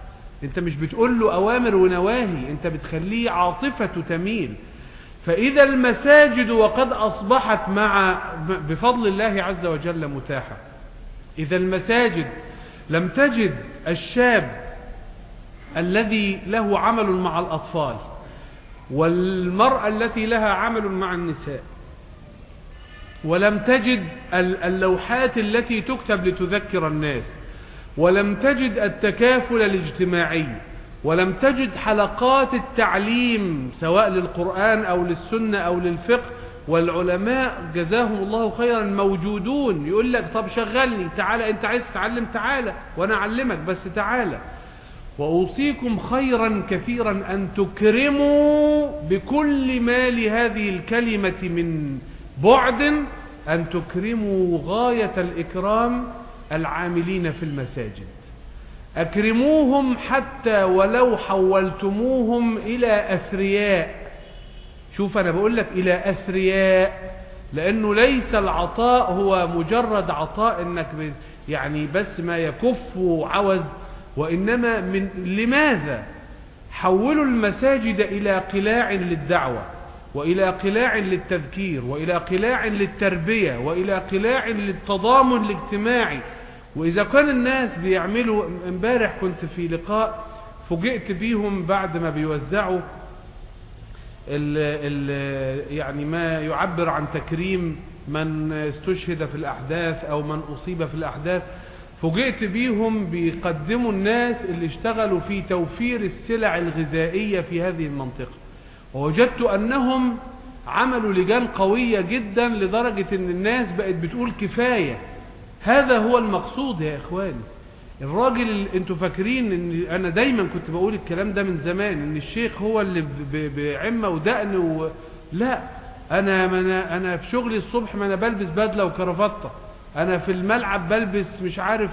[SPEAKER 2] انت مش بتقول له اوامر ونواهي، انت بتخليه عاطفته تميل. فاذا المساجد وقد اصبحت بفضل الله عز وجل متاحة، اذا المساجد لم تجد الشاب الذي له عمل مع الاطفال والمرأة التي لها عمل مع النساء، ولم تجد اللوحات التي تكتب لتذكر الناس، ولم تجد التكافل الاجتماعي، ولم تجد حلقات التعليم سواء للقرآن أو للسنة أو للفقه، والعلماء جزاهم الله خيرا موجودون، يقول لك طب شغلني، تعالى انت عايز تتعلم تعالى وانا اعلمك، بس تعالى. وأوصيكم خيرا كثيرا أن تكرموا بكل ما لهذه الكلمة من بعد، أن تكرموا غاية الإكرام العاملين في المساجد. أكرموهم حتى ولو حولتموهم إلى أثرياء. شوف أنا بقول لك إلى أثرياء، لأنه ليس العطاء هو مجرد عطاء إنك يعني بس ما يكف عوز، وإنما لماذا حولوا المساجد إلى قلاع للدعوة، وإلى قلاع للتذكير، وإلى قلاع للتربية، وإلى قلاع للتضامن الاجتماعي. وإذا كان الناس بيعملوا، امبارح كنت في لقاء فوجئت بيهم بعد ما بيوزعوا يعني ما يعبر عن تكريم من استشهد في الأحداث أو من أصيب في الأحداث، فوجئت بيهم بيقدموا الناس اللي اشتغلوا في توفير السلع الغذائية في هذه المنطقة، ووجدت أنهم عملوا لجان قوية جدا لدرجة أن الناس بقت بتقول كفاية. هذا هو المقصود يا إخواني. الراجل انتوا فاكرين ان انا دايما كنت بقول الكلام ده من زمان، ان الشيخ هو اللي بعمة ودقن لا، انا في شغلي الصبح ما انا بلبس بدلة وكرافتة، انا في الملعب بلبس مش عارف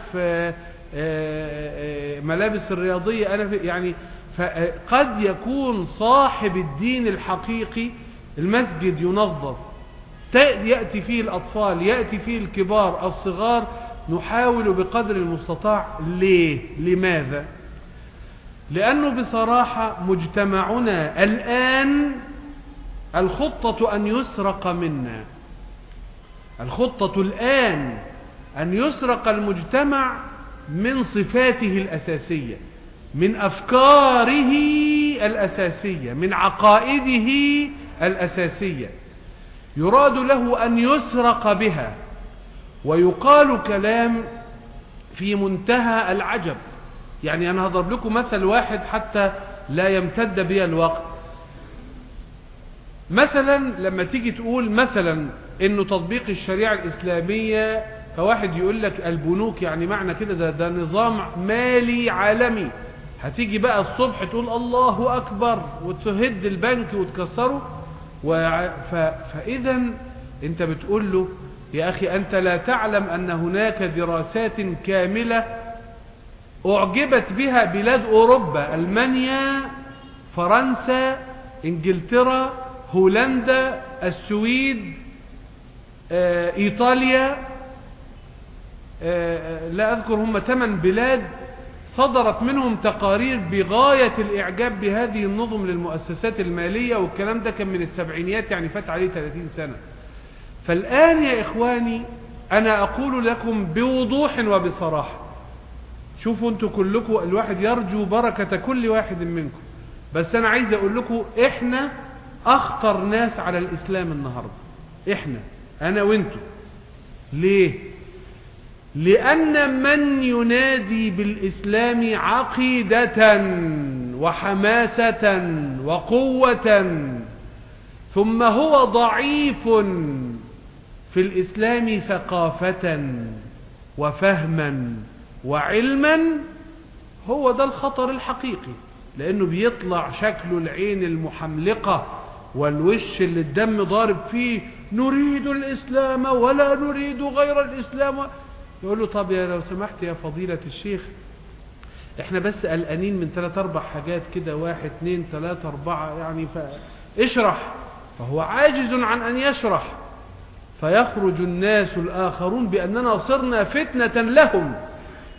[SPEAKER 2] ملابس الرياضية، انا يعني فقد يكون صاحب الدين الحقيقي المسجد ينظف، يأتي فيه الأطفال، يأتي فيه الكبار الصغار، نحاول بقدر المستطاع. ليه؟ لماذا؟ لأنه بصراحة مجتمعنا الآن الخطة أن يسرق منا، الخطة الآن أن يسرق المجتمع من صفاته الأساسية، من أفكاره الأساسية، من عقائده الأساسية، يراد له أن يسرق بها. ويقال كلام في منتهى العجب، يعني أنا هضرب لكم مثل واحد حتى لا يمتد بي الوقت. مثلا لما تيجي تقول مثلا إنه تطبيق الشريعة الإسلامية، فواحد يقول لك البنوك، يعني معنى كده ده نظام مالي عالمي، هتيجي بقى الصبح تقول الله أكبر وتهد البنك وتكسره. فإذا أنت بتقول له يا أخي أنت لا تعلم أن هناك دراسات كاملة أعجبت بها بلاد أوروبا، ألمانيا، فرنسا، إنجلترا، هولندا، السويد، إيطاليا، لا أذكر، هم 8 بلاد صدرت منهم تقارير بغاية الإعجاب بهذه النظم للمؤسسات المالية، والكلام ده كان من السبعينيات، يعني فات عليه 30 سنة. فالآن يا إخواني أنا أقول لكم بوضوح وبصراحة، شوفوا أنتوا كلكم، الواحد يرجو بركة كل واحد منكم، بس أنا عايز أقول لكم إحنا أخطر ناس على الإسلام النهاردة، إحنا، أنا وأنتوا. ليه؟ لأن من ينادي بالإسلام عقيدة وحماسة وقوة ثم هو ضعيف في الإسلام ثقافة وفهما وعلما، هو ده الخطر الحقيقي، لأنه بيطلع شكله العين المحملقة والوش اللي الدم ضارب فيه، نريد الإسلام ولا نريد غير الإسلام. يقول له طب يا لو سمحت يا فضيلة الشيخ، احنا بس قلقانين من 3-4 حاجات كده، 1 2 3 4 يعني، اشرح. فهو عاجز عن أن يشرح، فيخرج الناس الآخرون بأننا صرنا فتنة لهم،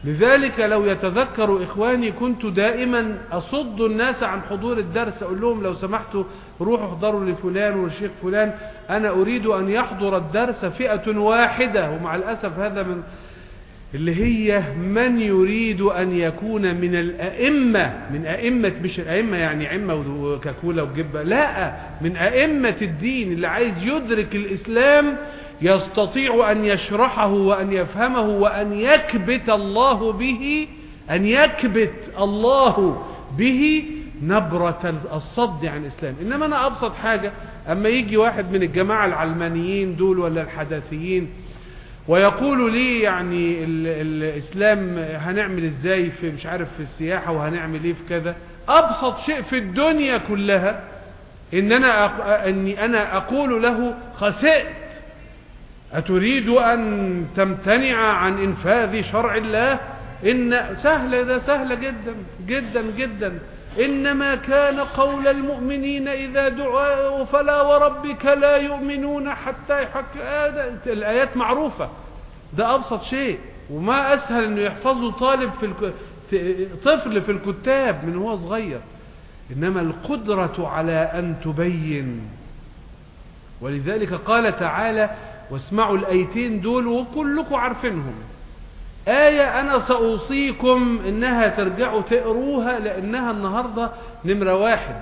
[SPEAKER 2] لذلك لو يتذكر إخواني كنت دائما أصد الناس عن حضور الدرس، أقول لهم لو سمحتوا روحوا احضروا لفلان والشيخ فلان، أنا أريد أن يحضر الدرس فئة واحدة. ومع الأسف هذا من اللي هي من يريد أن يكون من الأئمة، من أئمة، مش الأئمة يعني عمة وكاكولا وجبة، لا، من أئمة الدين، اللي عايز يدرك الإسلام يستطيع أن يشرحه وأن يفهمه وأن يكبت الله به، أن يكبت الله به نبرة الصد عن الإسلام. إنما أنا أبسط حاجة أما يجي واحد من الجماعة العلمانيين دول ولا الحداثيين ويقول لي يعني الإسلام هنعمل إزاي في مش عارف في السياحة وهنعمل إيه في كذا، أبسط شيء في الدنيا كلها إني أنا أقول له خسئت، أتريد أن تمتنع عن إنفاذ شرع الله؟ إن سهلة، ده سهلة جدا جدا جدا. إنما كان قول المؤمنين إذا دعوا فلا وربك لا يؤمنون حتى الآيات معروفة، ده أبسط شيء. وما أسهل أنه يحفظه طالب طفل في الكتاب من هو صغير. إنما القدرة على أن تبين. ولذلك قال تعالى واسمعوا الآيتين دول وكلكم عارفينهم. آية أنا سأوصيكم إنها ترجعوا تقروها لأنها النهاردة نمرة 1،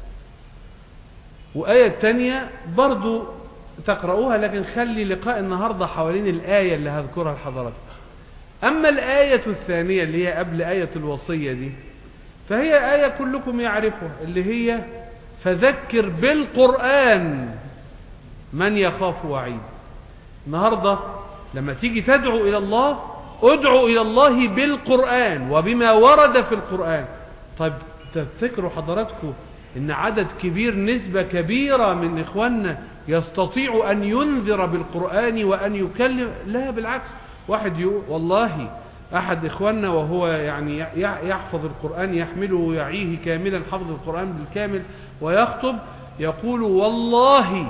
[SPEAKER 2] وآية التانية برضو تقرأوها، لكن خلي لقاء النهاردة حوالين الآية اللي هذكرها لحضراتكم. أما الآية الثانية اللي هي قبل آية الوصية دي فهي آية كلكم يعرفها، اللي هي فذكر بالقرآن من يخاف وعيد. النهاردة لما تيجي تدعو إلى الله ادعوا إلى الله بالقرآن وبما ورد في القرآن. طيب تذكروا حضراتكم إن عدد كبير، نسبة كبيرة من إخواننا يستطيع أن ينذر بالقرآن وأن يكلم؟ لا بالعكس. واحد يقول والله أحد إخواننا وهو يعني يحفظ القرآن يحمله ويعيه كاملا، حفظ القرآن بالكامل ويخطب، يقول والله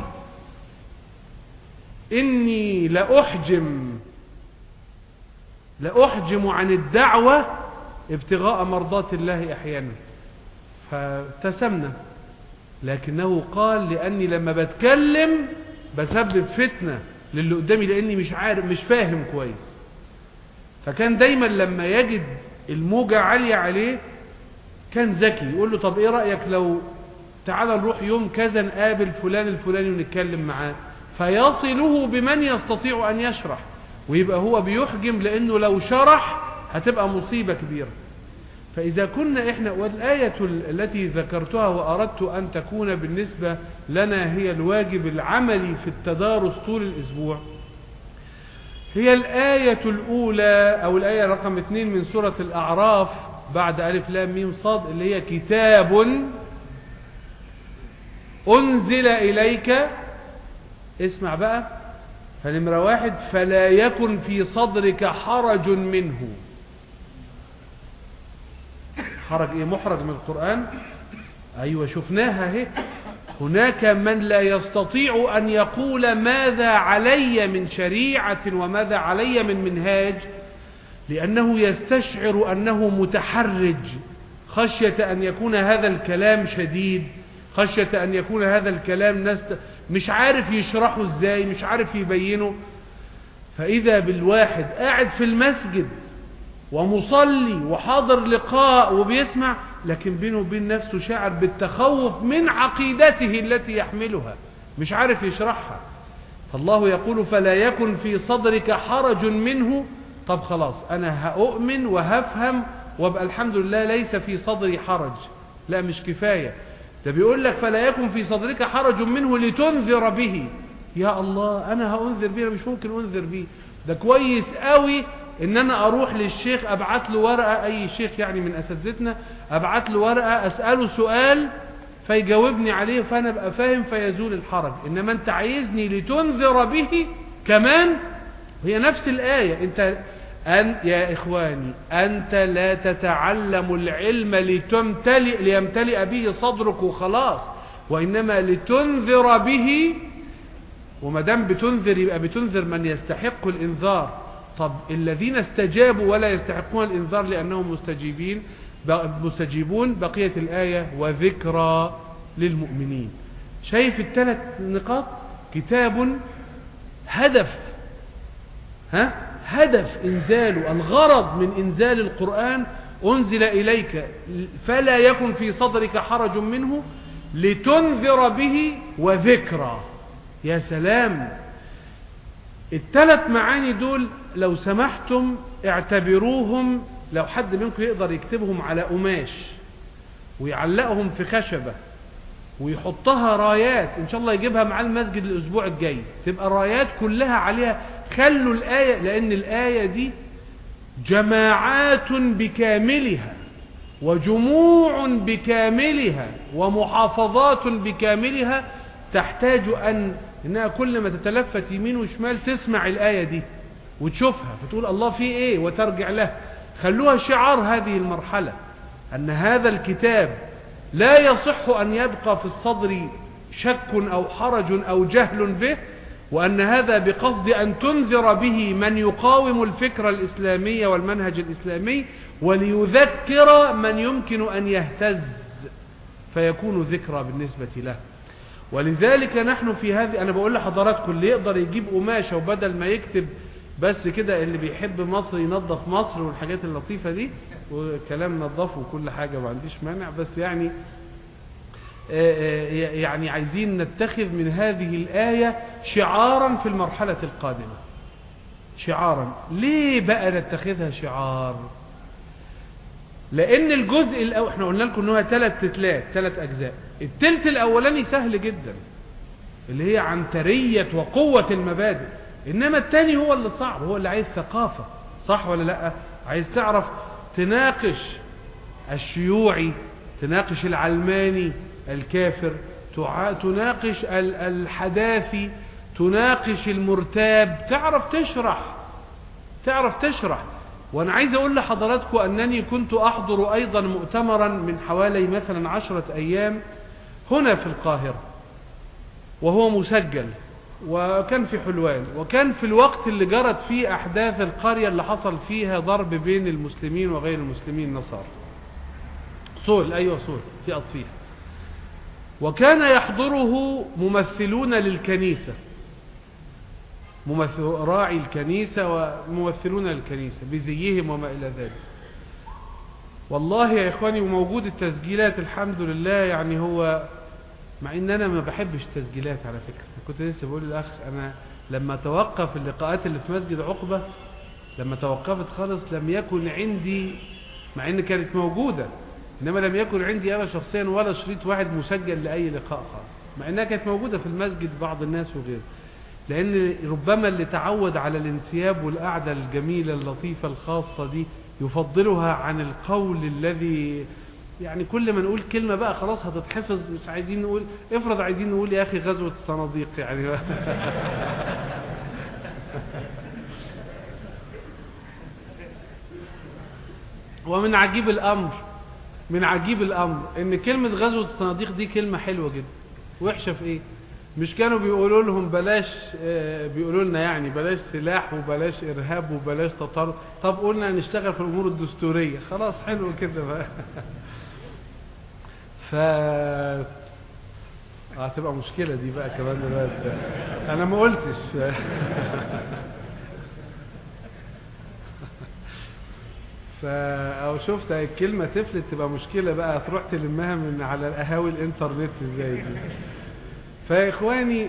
[SPEAKER 2] إني لأحجم عن الدعوة ابتغاء مرضات الله أحيانا. فابتسمنا، لكنه قال لأني لما بتكلم بسبب فتنة للي قدامي لأني مش عارف مش فاهم كويس. فكان دايما لما يجد الموجة عالية عليه كان ذكي، يقول له طب ايه رأيك لو تعال نروح يوم كذا نقابل فلان الفلاني ونتكلم معاه، فيصله بمن يستطيع أن يشرح، ويبقى هو بيحجم لأنه لو شرح هتبقى مصيبة كبيرة. فإذا كنا إحنا، والآية التي ذكرتها وأردت أن تكون بالنسبة لنا هي الواجب العملي في التدارس طول الأسبوع، هي الآية الأولى أو الآية رقم 2 من سورة الأعراف بعد ألف لام ميم صاد، اللي هي كتاب أنزل إليك. اسمع بقى، فنمرة 1 فلا يكن في صدرك حرج منه. حرج ايه؟ محرج من القرآن؟ ايوه شفناها اهي. هناك من لا يستطيع ان يقول ماذا علي من شريعة وماذا علي من منهاج، لانه يستشعر انه متحرج، خشية ان يكون هذا الكلام شديد، خشية ان يكون هذا الكلام ناس مش عارف يشرحه ازاي، مش عارف يبينه. فاذا بالواحد قاعد في المسجد ومصلي وحاضر لقاء وبيسمع، لكن بينه وبين نفسه شعر بالتخوف من عقيدته التي يحملها، مش عارف يشرحها. فالله يقول فلا يكن في صدرك حرج منه. طب خلاص انا هؤمن وهفهم وابقى الحمد لله ليس في صدري حرج، لا مش كفاية. ده بيقول لك فلا يكن في صدرك حرج منه لتنذر به. يا الله انا هأنذر به؟ مش ممكن انذر به. ده كويس قوي ان انا اروح للشيخ ابعت له ورقة، اي شيخ يعني من اساتذتنا، ابعت له ورقة اسأله سؤال فيجاوبني عليه فانا ابقى فاهم فيزول الحرج. انما انت عايزني لتنذر به كمان؟ هي نفس الآية. يا إخواني أنت لا تتعلم العلم ليمتلئ به صدرك وخلاص، وإنما لتنذر به. ومدام بتنذر يبقى بتنذر من يستحق الإنذار. طب الذين استجابوا ولا يستحقون الإنذار لأنهم مستجيبون، بقية الآية وذكرى للمؤمنين. شايف الثلاث نقاط؟ كتاب هدف إنزاله، الغرض من إنزال القرآن أنزل إليك فلا يكن في صدرك حرج منه لتنذر به وذكرى. يا سلام، الثلاث معاني دول لو سمحتم اعتبروهم، لو حد منكم يقدر يكتبهم على قماش ويعلقهم في خشبة ويحطها رايات، ان شاء الله يجيبها مع المسجد الاسبوع الجاي، تبقى رايات كلها عليها. خلوا الآية، لأن الآية دي جماعات بكاملها وجموع بكاملها ومحافظات بكاملها تحتاج إنها كل ما تتلفت يمين وشمال تسمع الآية دي وتشوفها فتقول الله في إيه وترجع له. خلوها شعار هذه المرحلة، أن هذا الكتاب لا يصح أن يبقى في الصدر شك أو حرج أو جهل به، وأن هذا بقصد أن تنذر به من يقاوم الفكر الإسلامي والمنهج الإسلامي، وليذكر من يمكن أن يهتز فيكون ذكرى بالنسبة له. ولذلك نحن في هذه، أنا بقول لحضراتكم اللي يقدر يجيب قماشة وبدل ما يكتب بس كده اللي بيحب مصر ينظف مصر والحاجات اللطيفة دي، وكلام نظفه وكل حاجة ما عنديش مانع، بس يعني عايزين نتخذ من هذه الآية شعارا في المرحلة القادمة. شعارا ليه بقى نتخذها شعار؟ لأن الجزء الأول احنا قلنا لكم انها 3 أجزاء. التلت الأولاني سهل جدا اللي هي عنترية وقوة المبادئ، إنما الثاني هو اللي صعب، هو اللي عايز ثقافة، صح ولا لأ؟ عايز تعرف تناقش الشيوعي، تناقش العلماني الكافر، تناقش الحداثي، تناقش المرتاب، تعرف تشرح. وانا عايز اقول لحضراتكم انني كنت احضر ايضا مؤتمرا من حوالي مثلا 10 ايام هنا في القاهرة، وهو مسجل، وكان في حلوان، وكان في الوقت اللي جرت فيه احداث القرية اللي حصل فيها ضرب بين المسلمين وغير المسلمين نصارى. صول في أطفيح. وكان يحضره ممثلون للكنيسة، راعي الكنيسة وممثلون للكنيسة بزيهم وما إلى ذلك. والله يا إخواني، وموجود التسجيلات الحمد لله. يعني هو مع إن أنا ما بحبش التسجيلات على فكرة، كنت لسه بقول للأخ أنا لما توقف اللقاءات اللي في مسجد عقبة، لما توقفت خالص لم يكن عندي، مع إن كانت موجودة، إنما لم يكن عندي أنا شخصيا ولا شريط واحد مسجل لأي لقاء خالص، مع إنها كانت موجودة في المسجد بعض الناس وغيره. لأن ربما اللي تعود على الانسياب والقعدة الجميلة اللطيفة الخاصة دي يفضلها عن القول الذي يعني كل ما نقول كلمة بقى خلاص هتتحفظ، مش عايزين نقول، افرض عايزين نقول يا أخي غزوة الصناديق يعني ومن عجيب الأمر إن كلمة غزوة الصناديق دي كلمة حلوة جدا، وحشة في إيه؟ مش كانوا بيقولوا لهم بلاش، بيقولوا لنا يعني بلاش سلاح وبلاش إرهاب وبلاش تطرف، طب قلنا نشتغل في الأمور الدستورية، خلاص حلو كده بقى هتبقى مشكلة دي بقى كمان دلوقتي، أنا ما قلتش أو شفت الكلمة تفلت تبقى مشكلة بقى، تروح تلمها من على القهاوي الانترنت ازاي دي. فيا إخواني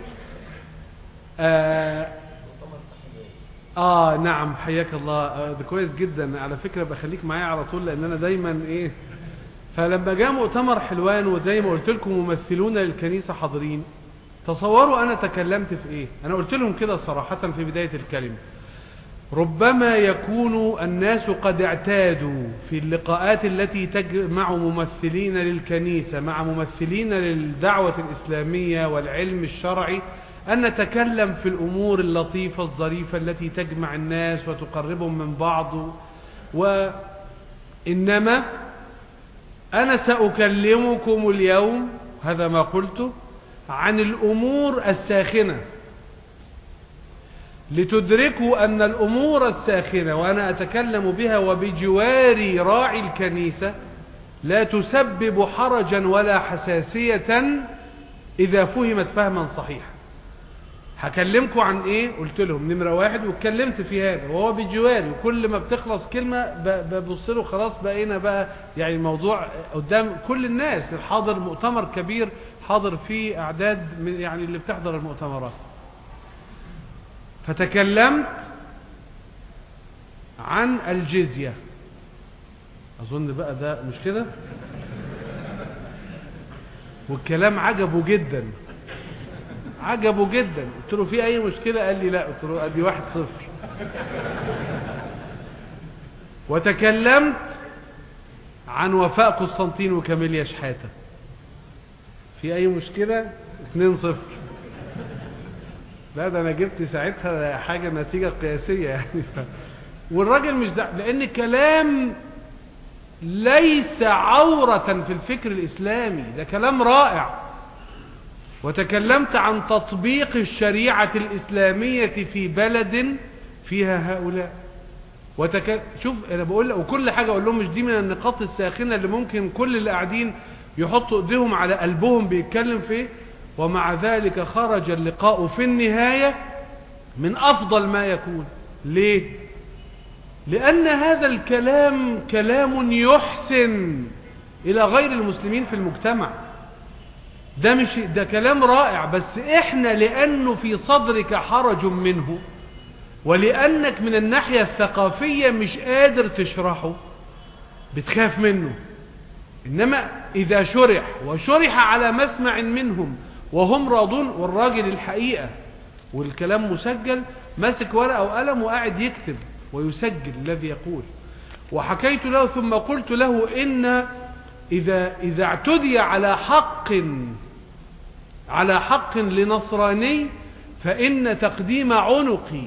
[SPEAKER 2] نعم حياك الله، ده كويس جدا على فكرة، بخليك معايا على طول لأن أنا دايما إيه. فلما جاء مؤتمر حلوان وزي ما قلت لكم ممثلون للكنيسة حاضرين، تصوروا أنا تكلمت في إيه. أنا قلت لهم كده صراحة في بداية الكلمة، ربما يكون الناس قد اعتادوا في اللقاءات التي تجمع ممثلين للكنيسة مع ممثلين للدعوة الإسلامية والعلم الشرعي أن نتكلم في الأمور اللطيفة الظريفة التي تجمع الناس وتقربهم من بعض، وإنما أنا سأكلمكم اليوم، هذا ما قلته، عن الأمور الساخنة، لتدركوا أن الأمور الساخنة وأنا أتكلم بها وبجواري راعي الكنيسة لا تسبب حرجا ولا حساسية إذا فهمت فهما صحيحا. هكلمكم عن إيه؟ قلت لهم نمرة 1 واتكلمت في هذا وهو بجواري، وكل ما بتخلص كلمة ببصله خلاص بقينا بقى يعني الموضوع قدام كل الناس. الحاضر مؤتمر كبير حاضر فيه أعداد يعني اللي بتحضر المؤتمرات، فتكلمت عن الجزية. أظن بقى ده مش كده، والكلام عجبه جدا عجبه جدا. قلت له في أي مشكلة؟ قال لي لا. قلت له أدي 1-0. وتكلمت عن وفاء قسطنطين وكاميليا شحاتة. في أي مشكلة؟ 2-0. لا ده أنا جبت ساعتها حاجة نتيجة قياسية يعني. والراجل مش لأن الكلام ليس عورة في الفكر الإسلامي، ده كلام رائع. وتكلمت عن تطبيق الشريعة الإسلامية في بلد فيها هؤلاء. شوف أنا بقول وكل حاجة أقول لهم مش دي من النقاط الساخنة اللي ممكن كل اللي قاعدين يحطوا ايديهم على قلبهم بيتكلم فيه، ومع ذلك خرج اللقاء في النهاية من أفضل ما يكون. ليه؟ لأن هذا الكلام كلام يحسن إلى غير المسلمين في المجتمع. ده كلام رائع، بس إحنا لأنه في صدرك حرج منه ولأنك من الناحية الثقافية مش قادر تشرحه بتخاف منه. إنما إذا شرح على مسمع منهم وهم راضون، والراجل الحقيقة والكلام مسجل ماسك ورقة وقلم وقاعد يكتب ويسجل الذي يقول. وحكيت له ثم قلت له إن إذا اعتدي على حق لنصراني فإن تقديم عنقي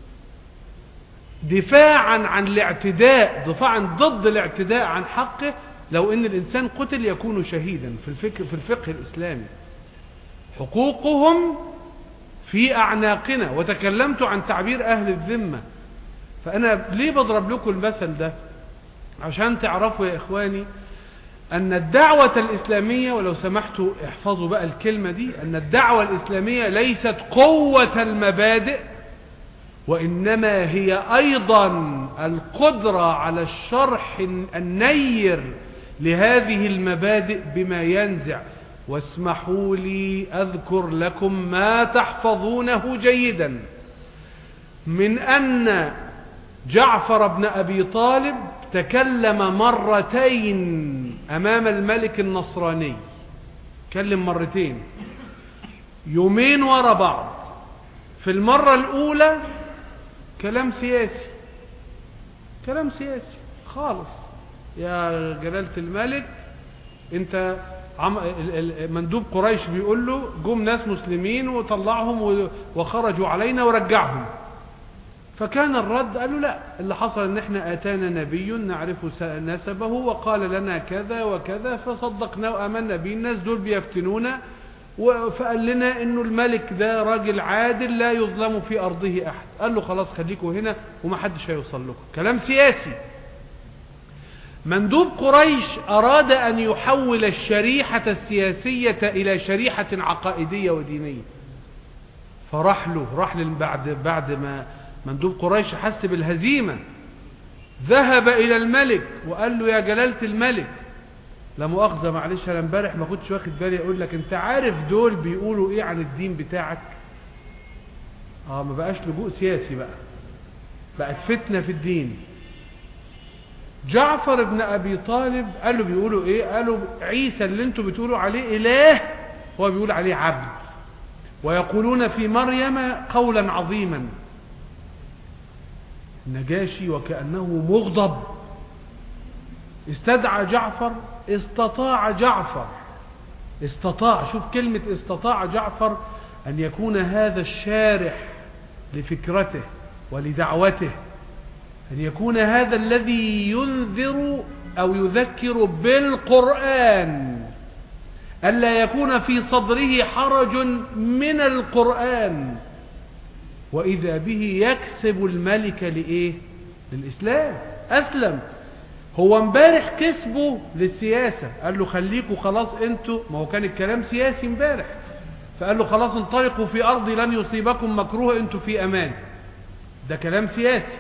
[SPEAKER 2] دفاعا عن الاعتداء، دفاعا ضد الاعتداء عن حقه، لو ان الانسان قتل يكون شهيدا في الفقه الاسلامي. حقوقهم في اعناقنا. وتكلمت عن تعبير اهل الذمة. فانا ليه بضرب لكم المثل ده؟ عشان تعرفوا يا اخواني ان الدعوة الاسلامية، ولو سمحتوا احفظوا بقى الكلمة دي، ان الدعوة الاسلامية ليست قوة المبادئ، وإنما هي أيضا القدرة على الشرح النير لهذه المبادئ بما ينزع. واسمحوا لي أذكر لكم ما تحفظونه جيدا من أن جعفر بن أبي طالب تكلم مرتين أمام الملك النصراني. تكلم مرتين يومين ورا بعض. في المرة الأولى كلام سياسي خالص. يا جلالة الملك انت مندوب قريش بيقول له جم ناس مسلمين وطلعهم وخرجوا علينا ورجعهم. فكان الرد قال له لا، اللي حصل ان احنا اتانا نبي نعرف نسبه وقال لنا كذا وكذا فصدقنا وامنا به، الناس دول بيفتنونا، فقال لنا انه الملك ده راجل عادل لا يظلم في ارضه احد. قال له خلاص خليكوا هنا ومحدش هيوصل لكم. كلام سياسي. مندوب قريش اراد ان يحول الشريحة السياسية الى شريحة عقائدية ودينية، فراح بعد ما مندوب قريش حس بالهزيمة ذهب الى الملك وقال له يا جلالة الملك، لا مؤاخذة معلش انا امبارح ما كنتش واخد بالي اقول لك، انت عارف دول بيقولوا ايه عن الدين بتاعك؟ ما بقاش لجوء سياسي بقت فتنة في الدين. جعفر بن ابي طالب قال له بيقولوا ايه؟ قالوا عيسى اللي انتوا بتقولوا عليه اله هو بيقول عليه عبد، ويقولون في مريم قولا عظيما. النجاشي وكأنه مغضب استدعى جعفر. استطاع شوف كلمة استطاع جعفر أن يكون هذا الشارح لفكرته ولدعوته، أن يكون هذا الذي ينذر أو يذكر بالقرآن، ألا يكون في صدره حرج من القرآن. وإذا به يكسب الملك لإيه؟ للإسلام. أسلم. هو امبارح كسبه للسياسة، قال له خليكوا خلاص انتوا، ما هو كان الكلام سياسي امبارح، فقال له خلاص انطلقوا في أرضي لن يصيبكم مكروه، انتوا في أمان. ده كلام سياسي.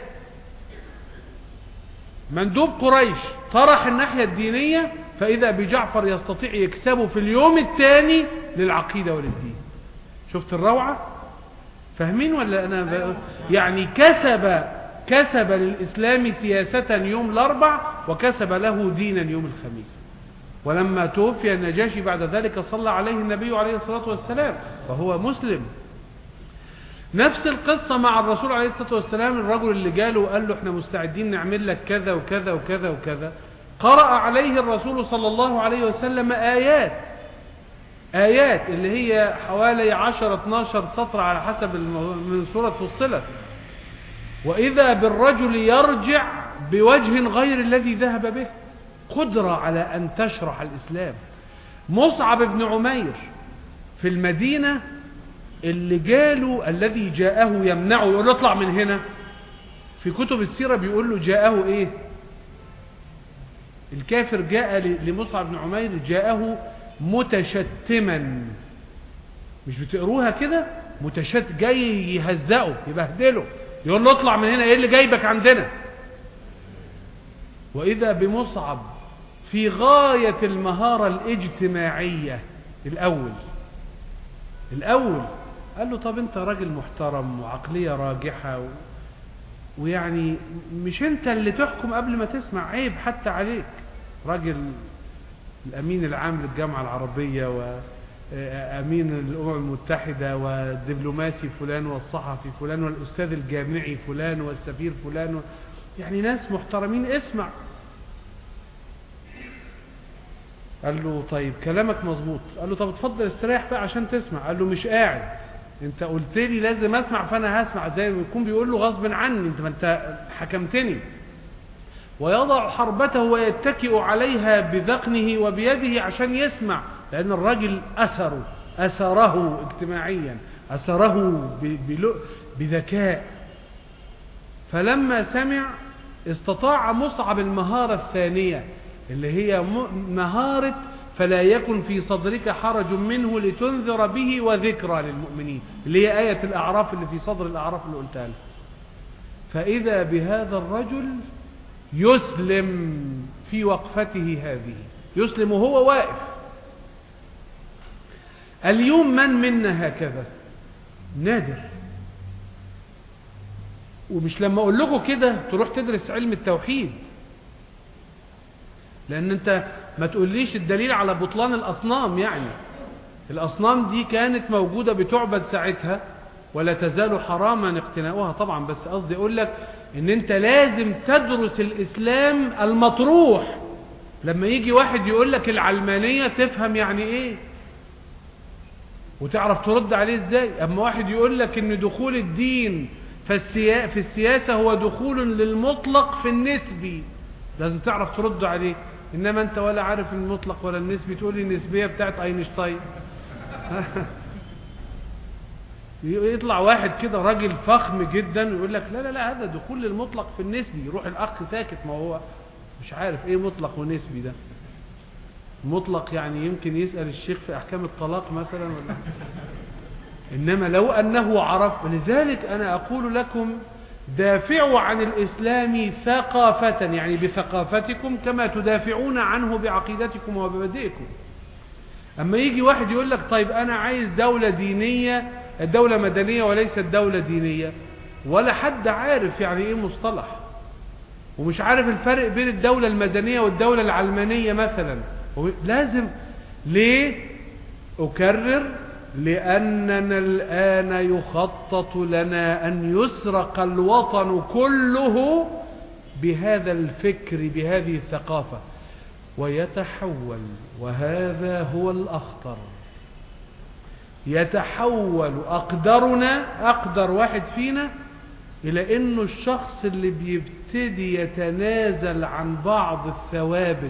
[SPEAKER 2] مندوب قريش طرح الناحية الدينية، فإذا بجعفر يستطيع يكسبه في اليوم الثاني للعقيدة وللدين. شفت الروعة؟ فاهمين ولا أنا يعني كسب للإسلام سياسة يوم الأربع، وكسب له دينا يوم الخميس. ولما توفي النجاشي بعد ذلك صلى عليه النبي عليه الصلاة والسلام وهو مسلم. نفس القصة مع الرسول عليه الصلاة والسلام، الرجل اللي جاله وقال له احنا مستعدين نعمل لك كذا وكذا وكذا وكذا، قرأ عليه الرسول صلى الله عليه وسلم آيات اللي هي حوالي 10-12 سطر على حسب من سورة فصلت. وإذا بالرجل يرجع بوجه غير الذي ذهب به، قدرة على أن تشرح الإسلام. مصعب بن عمير في المدينة اللي جاله الذي جاءه يمنعه، يقول له اطلع من هنا، في كتب السيرة بيقول له جاءه ايه؟ الكافر جاء لمصعب بن عمير جاءه متشتما، مش بتقروها كده؟ جاي يهزقه يبهدله، يقول له اطلع من هنا، ايه اللي جايبك عندنا؟ وإذا بمصعب في غاية المهارة الاجتماعية. الأول قال له طب انت راجل محترم وعقلية راجحة ويعني مش انت اللي تحكم قبل ما تسمع، عيب حتى عليك، راجل الأمين العام للجامعة العربية وأمين الأمم المتحدة والدبلوماسي فلان والصحفي فلان والأستاذ الجامعي فلان والسفير فلان، يعني ناس محترمين، اسمع. قال له طيب كلامك مظبوط. قال له طب اتفضل استريح بقى عشان تسمع. قال له مش قاعد، انت قلت لي لازم اسمع فانا هسمع، زي ما يكون بيقول له غصب عني، انت حكمتني. ويضع حربته ويتكئ عليها بذقنه وبيده عشان يسمع، لان الراجل أثره اجتماعيا، أثره بذكاء. فلما سمع استطاع مصعب المهارة الثانية اللي هي مهارة فلا يكن في صدرك حرج منه لتنذر به وذكرى للمؤمنين، اللي هي آية الأعراف اللي في صدر الأعراف اللي قلتها له. فإذا بهذا الرجل يسلم في وقفته هذه، يسلم وهو واقف. اليوم من منا هكذا؟ نادر. ومش لما اقول لكم كده تروح تدرس علم التوحيد، لان انت ما تقوليش الدليل على بطلان الاصنام. يعني الاصنام دي كانت موجودة بتعبد ساعتها ولا تزال حراما اقتناؤها طبعا، بس قصدي اقول لك ان انت لازم تدرس الاسلام المطروح. لما يجي واحد يقول لك العلمانية تفهم يعني ايه وتعرف ترد عليه ازاي. اما واحد يقول لك ان دخول الدين في السياسة هو دخول للمطلق في النسبي، لازم تعرف ترد عليه. انما انت ولا عارف المطلق ولا النسبي، تقول لي النسبية بتاعت اينشتاين. يطلع واحد كده راجل فخم جدا ويقول لك لا لا لا هذا دخول للمطلق في النسبي، يروح الاخ ساكت، ما هو مش عارف ايه مطلق ونسبي ده. مطلق يعني يمكن يسأل الشيخ في احكام الطلاق مثلا ولا انما لو انه عرف. ولذلك انا اقول لكم دافعوا عن الاسلام ثقافة، يعني بثقافتكم كما تدافعون عنه بعقيدتكم وبمبادئكم. اما يجي واحد يقول لك طيب انا عايز دولة دينية، الدولة مدنية وليست دولة دينية، ولا حد عارف يعني ايه مصطلح، ومش عارف الفرق بين الدولة المدنية والدولة العلمانية مثلا. لازم ليه أكرر؟ لأننا الآن يخطط لنا أن يسرق الوطن كله بهذا الفكر، بهذه الثقافة، ويتحول، وهذا هو الأخطر، يتحول أقدر واحد فينا إلى أنه الشخص اللي بيبتدي يتنازل عن بعض الثوابت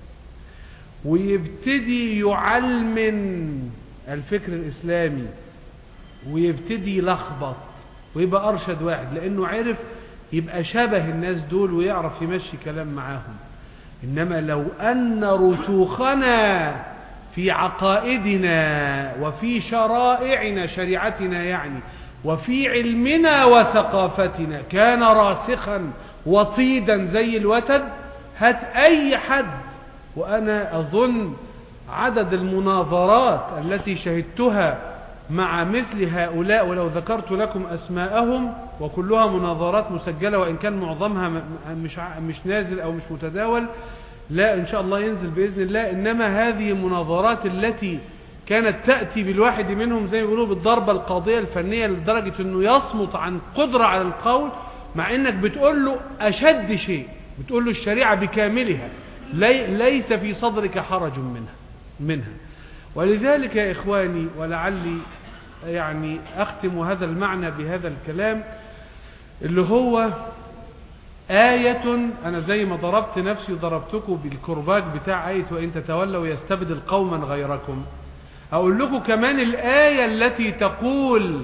[SPEAKER 2] ويبتدي يعلمن الفكر الإسلامي ويبتدي يلخبط ويبقى أرشد واحد، لأنه عرف يبقى شبه الناس دول ويعرف يمشي كلام معاهم. إنما لو أن رسوخنا في عقائدنا وفي شرائعنا، شريعتنا يعني، وفي علمنا وثقافتنا كان راسخا وطيدا زي الوتد، هات أي حد. وأنا أظن عدد المناظرات التي شهدتها مع مثل هؤلاء، ولو ذكرت لكم أسماءهم، وكلها مناظرات مسجلة، وإن كان معظمها مش نازل أو مش متداول، لا إن شاء الله ينزل بإذن الله. إنما هذه المناظرات التي كانت تأتي بالواحد منهم زي ما يقولوا بالضربة القاضية الفنية، لدرجة أنه يصمت عن قدرة على القول، مع أنك بتقول له أشد شيء، بتقول له الشريعة بكاملها، ليس في صدرك حرج منها. ولذلك يا إخواني، ولعلي يعني أختم هذا المعنى بهذا الكلام اللي هو آية، أنا زي ما ضربت نفسي وضربتكم بالكرباج بتاع آية وإن تتولوا يستبدل قوما غيركم، أقول لكم كمان الآية التي تقول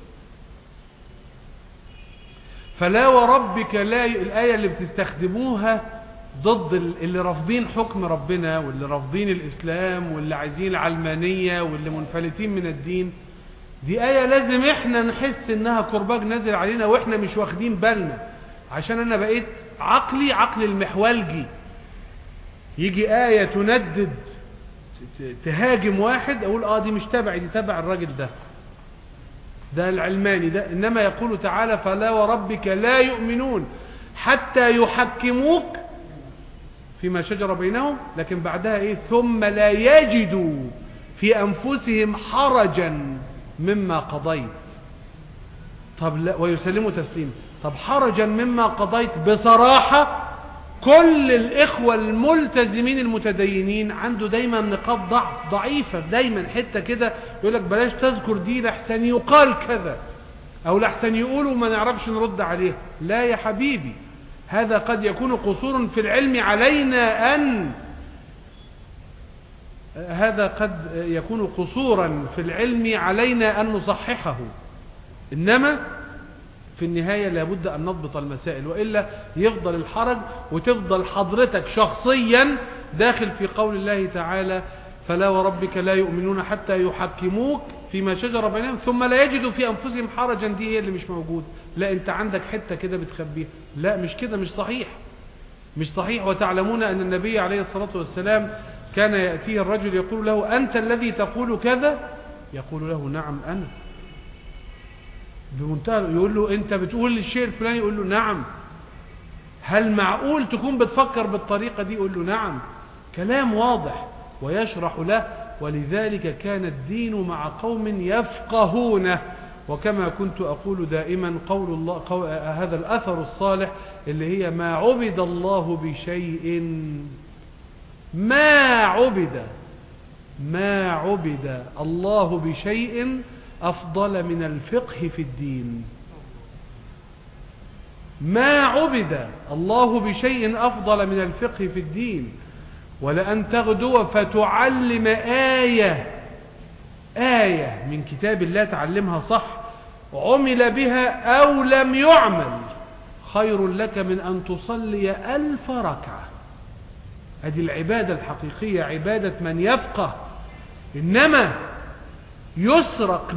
[SPEAKER 2] فلا وربك لا، الآية اللي بتستخدموها ضد اللي رافضين حكم ربنا، واللي رافضين الإسلام، واللي عايزين العلمانية، واللي منفلتين من الدين. دي آية لازم احنا نحس انها كرباج نازل علينا واحنا مش واخدين بالنا، عشان انا بقيت عقل المحولجي. يجي آية تندد تهاجم واحد، اقول دي مش تبعي، دي تبع الراجل ده العلماني ده. انما يقول تعالى فلا وربك لا يؤمنون حتى يحكموك فيما شجر بينهم، لكن بعدها ايه؟ ثم لا يجدوا في انفسهم حرجا مما قضيت. طب لا، ويسلموا تسليما. طب حرجا مما قضيت، بصراحة كل الإخوة الملتزمين المتدينين عنده دايما نقاط ضعف ضعيفة، دايما حتة كده يقول لك بلاش تذكر دي لحسن يقال كذا، أو لحسن يقولوا ما نعرفش نرد عليه. لا يا حبيبي، هذا قد يكون قصور في العلم علينا هذا قد يكون قصورا في العلم علينا أن نصححه، إنما في النهاية لابد أن نضبط المسائل، وإلا يفضل الحرج وتفضل حضرتك شخصيا داخل في قول الله تعالى فلا وربك لا يؤمنون حتى يحكموك فيما شجر بينهم ثم لا يجدوا في أنفسهم حرجا. دي هي اللي مش موجود. لا، أنت عندك حتة كده بتخبيها. لا، مش كده، مش صحيح. وتعلمون أن النبي عليه الصلاة والسلام كان يأتيه الرجل يقول له أنت الذي تقول كذا؟ يقول له نعم أنا. بمنتهى، يقول له أنت بتقول الشيء الفلاني؟ يقول له نعم. هل معقول تكون بتفكر بالطريقة دي؟ يقول له نعم. كلام واضح ويشرح له. ولذلك كان الدين مع قوم يفقهونه. وكما كنت أقول دائما قول الله هذا الأثر الصالح اللي هي ما عبد الله بشيء ما عبد الله بشيء أفضل من الفقه في الدين. ما عبد الله بشيء أفضل من الفقه في الدين. ولأن تغدو فتعلم آية من كتاب الله، تعلمها صح، عمل بها أو لم يعمل، خير لك من أن تصلي 1000 ركعة. هذه العبادة الحقيقية، عبادة من يفقه. إنما تسرق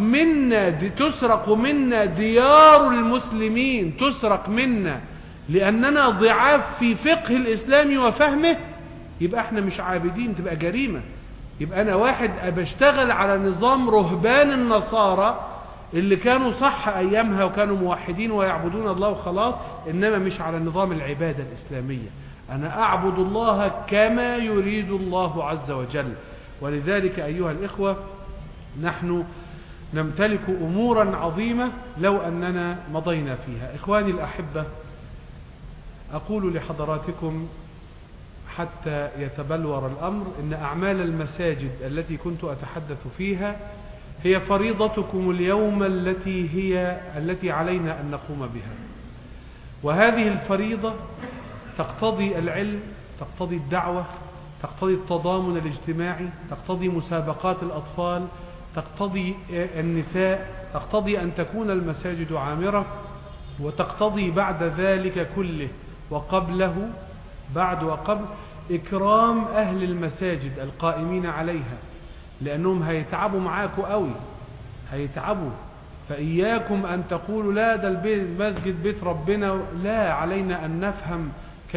[SPEAKER 2] منا ديار المسلمين، تسرق منا لأننا ضعاف في فقه الإسلام وفهمه، يبقى احنا مش عابدين، تبقى جريمة. يبقى أنا واحد بشتغل على نظام رهبان النصارى اللي كانوا صح أيامها وكانوا موحدين ويعبدون الله وخلاص، إنما مش على نظام العبادة الإسلامية. أنا أعبد الله كما يريد الله عز وجل. ولذلك أيها الإخوة، نحن نمتلك أمورا عظيمة لو أننا مضينا فيها. إخواني الأحبة، أقول لحضراتكم حتى يتبلور الأمر إن أعمال المساجد التي كنت أتحدث فيها هي فريضتكم اليوم التي علينا أن نقوم بها. وهذه الفريضة تقتضي العلم، تقتضي الدعوة، تقتضي التضامن الاجتماعي، تقتضي مسابقات الأطفال، تقتضي النساء، تقتضي أن تكون المساجد عامرة، وتقتضي بعد ذلك كله وقبله، بعد وقبل، إكرام أهل المساجد القائمين عليها، لأنهم هيتعبوا معاكوا قوي، هيتعبوا. فإياكم أن تقولوا لا ده المسجد بيت ربنا، لا، علينا أن نفهم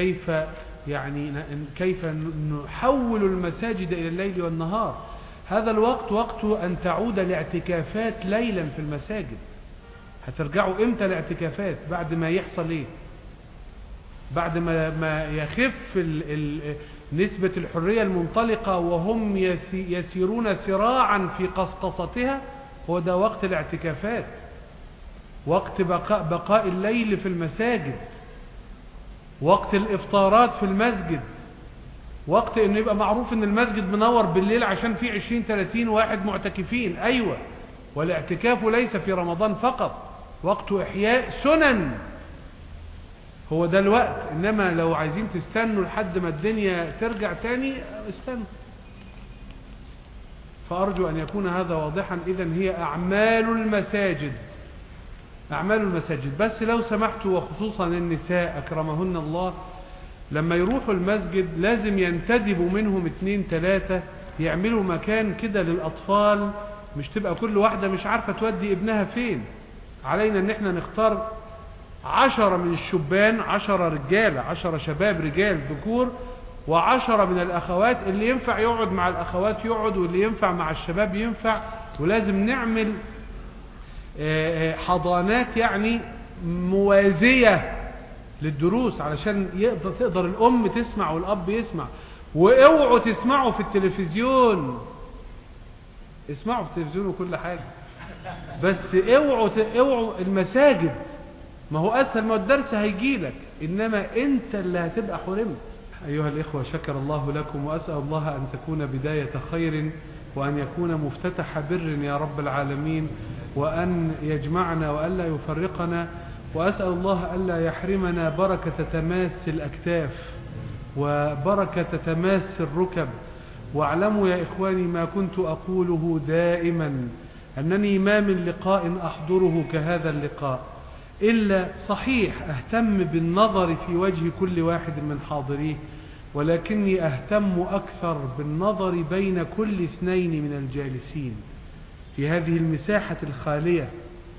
[SPEAKER 2] كيف نحول المساجد إلى الليل والنهار. هذا الوقت وقت أن تعود الاعتكافات ليلا في المساجد. هترجعوا إمتى الاعتكافات؟ بعد ما يحصل إيه؟ بعد ما يخف نسبة الحرية المنطلقة وهم يسيرون سراعا في قسقستها، هو ده وقت الاعتكافات، وقت بقاء الليل في المساجد، وقت الإفطارات في المسجد، وقت انه يبقى معروف ان المسجد منور بالليل عشان فيه 20-30 واحد معتكفين. ايوه، والاعتكاف ليس في رمضان فقط، وقت احياء سنن، هو ده الوقت. انما لو عايزين تستنوا لحد ما الدنيا ترجع تاني، استنوا. فارجو ان يكون هذا واضحا. اذن هي اعمال المساجد، اعمال المساجد. بس لو سمحتوا، وخصوصا النساء اكرمهن الله، لما يروحوا المسجد لازم ينتدبوا منهم 2-3، يعملوا مكان كده للأطفال، مش تبقى كل واحدة مش عارفة تودي ابنها فين. علينا ان احنا نختار 10 من الشبان، 10 رجال، 10 شباب رجال ذكور، و10 من الأخوات. اللي ينفع يقعد مع الأخوات يقعد، واللي ينفع مع الشباب ينفع. ولازم نعمل حضانات يعني موازية للدروس، علشان تقدر الأم تسمع والأب يسمع. واوعوا تسمعوا في التلفزيون، اسمعوا في التلفزيون وكل حاجة، بس اوعوا المساجد. ما هو أسهل، ما الدرس هيجيلك، إنما أنت اللي هتبقى حرمت. أيها الإخوة، شكر الله لكم، وأسأل الله أن تكون بداية خير، وأن يكون مفتتح بر يا رب العالمين، وأن يجمعنا وألا يفرقنا. وأسأل الله ألا يحرمنا بركة تماس الأكتاف وبركة تماس الركب. واعلموا يا إخواني ما كنت أقوله دائما، أنني ما من لقاء أحضره كهذا اللقاء إلا صحيح أهتم بالنظر في وجه كل واحد من حاضريه، ولكني أهتم أكثر بالنظر بين كل 2 من الجالسين في هذه المساحة الخالية.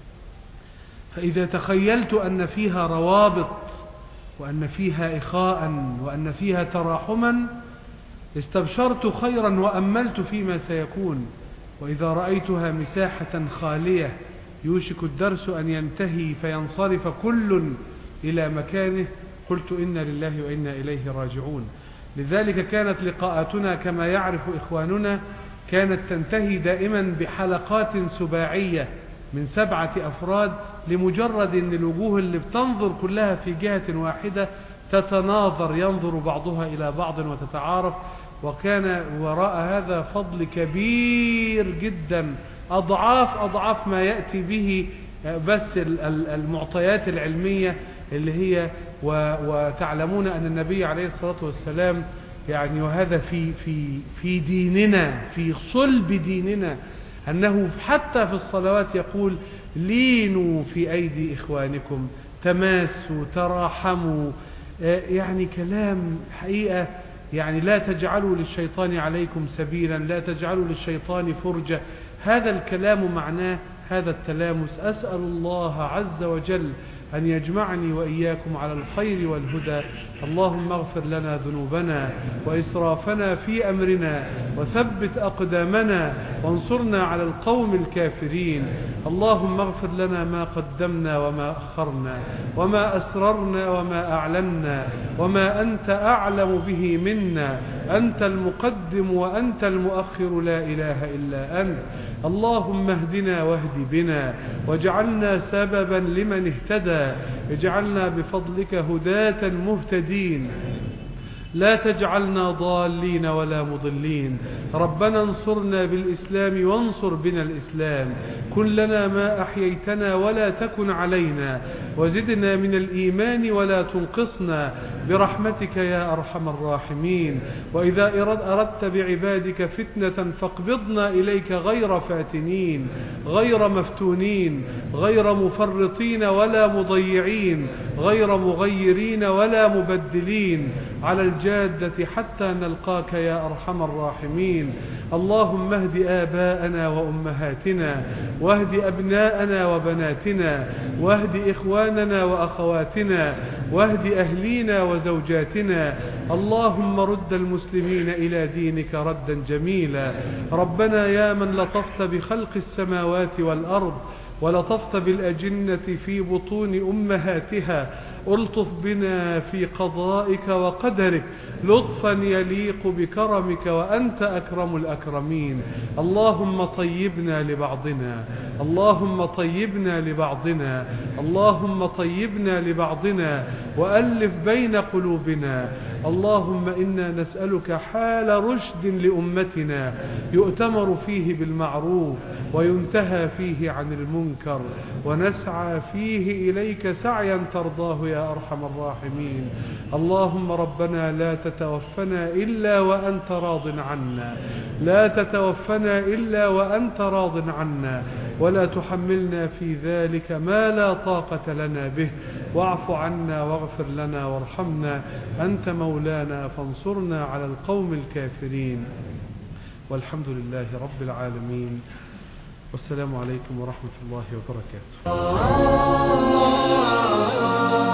[SPEAKER 2] فإذا تخيلت أن فيها روابط، وأن فيها إخاء، وأن فيها تراحما، استبشرت خيرا وأملت فيما سيكون. وإذا رأيتها مساحة خالية يوشك الدرس أن ينتهي فينصرف كل إلى مكانه، قلت إنا لله وإنا إليه راجعون. لذلك كانت لقاءاتنا كما يعرف إخواننا كانت تنتهي دائما بحلقات سباعية من 7 أفراد، لمجرد أن الوجوه اللي بتنظر كلها في جهة واحدة تتناظر، ينظر بعضها إلى بعض وتتعارف. وكان وراء هذا فضل كبير جدا، أضعاف ما يأتي به بس المعطيات العلمية اللي هي وتعلمون أن النبي عليه الصلاة والسلام يعني، وهذا في ديننا، في صلب ديننا، أنه حتى في الصلوات يقول لينوا في أيدي إخوانكم، تماسوا، تراحموا. يعني كلام حقيقة، يعني لا تجعلوا للشيطان عليكم سبيلا، لا تجعلوا للشيطان فرجة. هذا الكلام معناه هذا التلامس. أسأل الله عز وجل أن يجمعني وإياكم على الخير والهدى. اللهم اغفر لنا ذنوبنا وإسرافنا في أمرنا، وثبت أقدامنا، وانصرنا على القوم الكافرين. اللهم اغفر لنا ما قدمنا وما أخرنا، وما أسررنا وما أعلنا، وما أنت أعلم به منا. أنت المقدم وأنت المؤخر، لا إله إلا أنت. اللهم اهدنا واهد بنا، واجعلنا سببا لمن اهتدى، اجعلنا بفضلك هداة مهتدين. لا تجعلنا ضالين ولا مضلين. ربنا انصرنا بالإسلام وانصر بنا الإسلام. كن لنا ما أحييتنا ولا تكن علينا، وزدنا من الإيمان ولا تنقصنا برحمتك يا أرحم الراحمين. وإذا أردت بعبادك فتنة فاقبضنا إليك غير فاتنين، غير مفتونين، غير مفرطين ولا مضيعين، غير مغيرين ولا مبدلين، على الجادة حتى نلقاك يا أرحم الراحمين. اللهم اهد آباءنا وأمهاتنا، واهد أبناءنا وبناتنا، واهد إخواننا وأخواتنا، واهد أهلينا وزوجاتنا. اللهم رد المسلمين إلى دينك ردا جميلا. ربنا يا من لطفت بخلق السماوات والأرض ولطفت بالأجنة في بطون أمهاتها، ألطف بنا في قضائك وقدرك لطفا يليق بكرمك، وأنت أكرم الأكرمين. اللهم طيبنا لبعضنا، اللهم طيبنا لبعضنا، اللهم طيبنا لبعضنا، وألف بين قلوبنا. اللهم إنا نسألك حال رشد لأمتنا يؤتمر فيه بالمعروف وينتهى فيه عن المنكر، ونسعى فيه إليك سعيا ترضاه يا أرحم الراحمين. اللهم ربنا لا تتوفنا إلا وأنت راض عنا، لا تتوفنا إلا وأنت راض عنا، ولا تحملنا في ذلك ما لا طاقة لنا به. واعف عنا واغفر لنا وارحمنا، أنت مولانا فانصرنا على القوم الكافرين. والحمد لله رب العالمين، والسلام عليكم ورحمة الله وبركاته.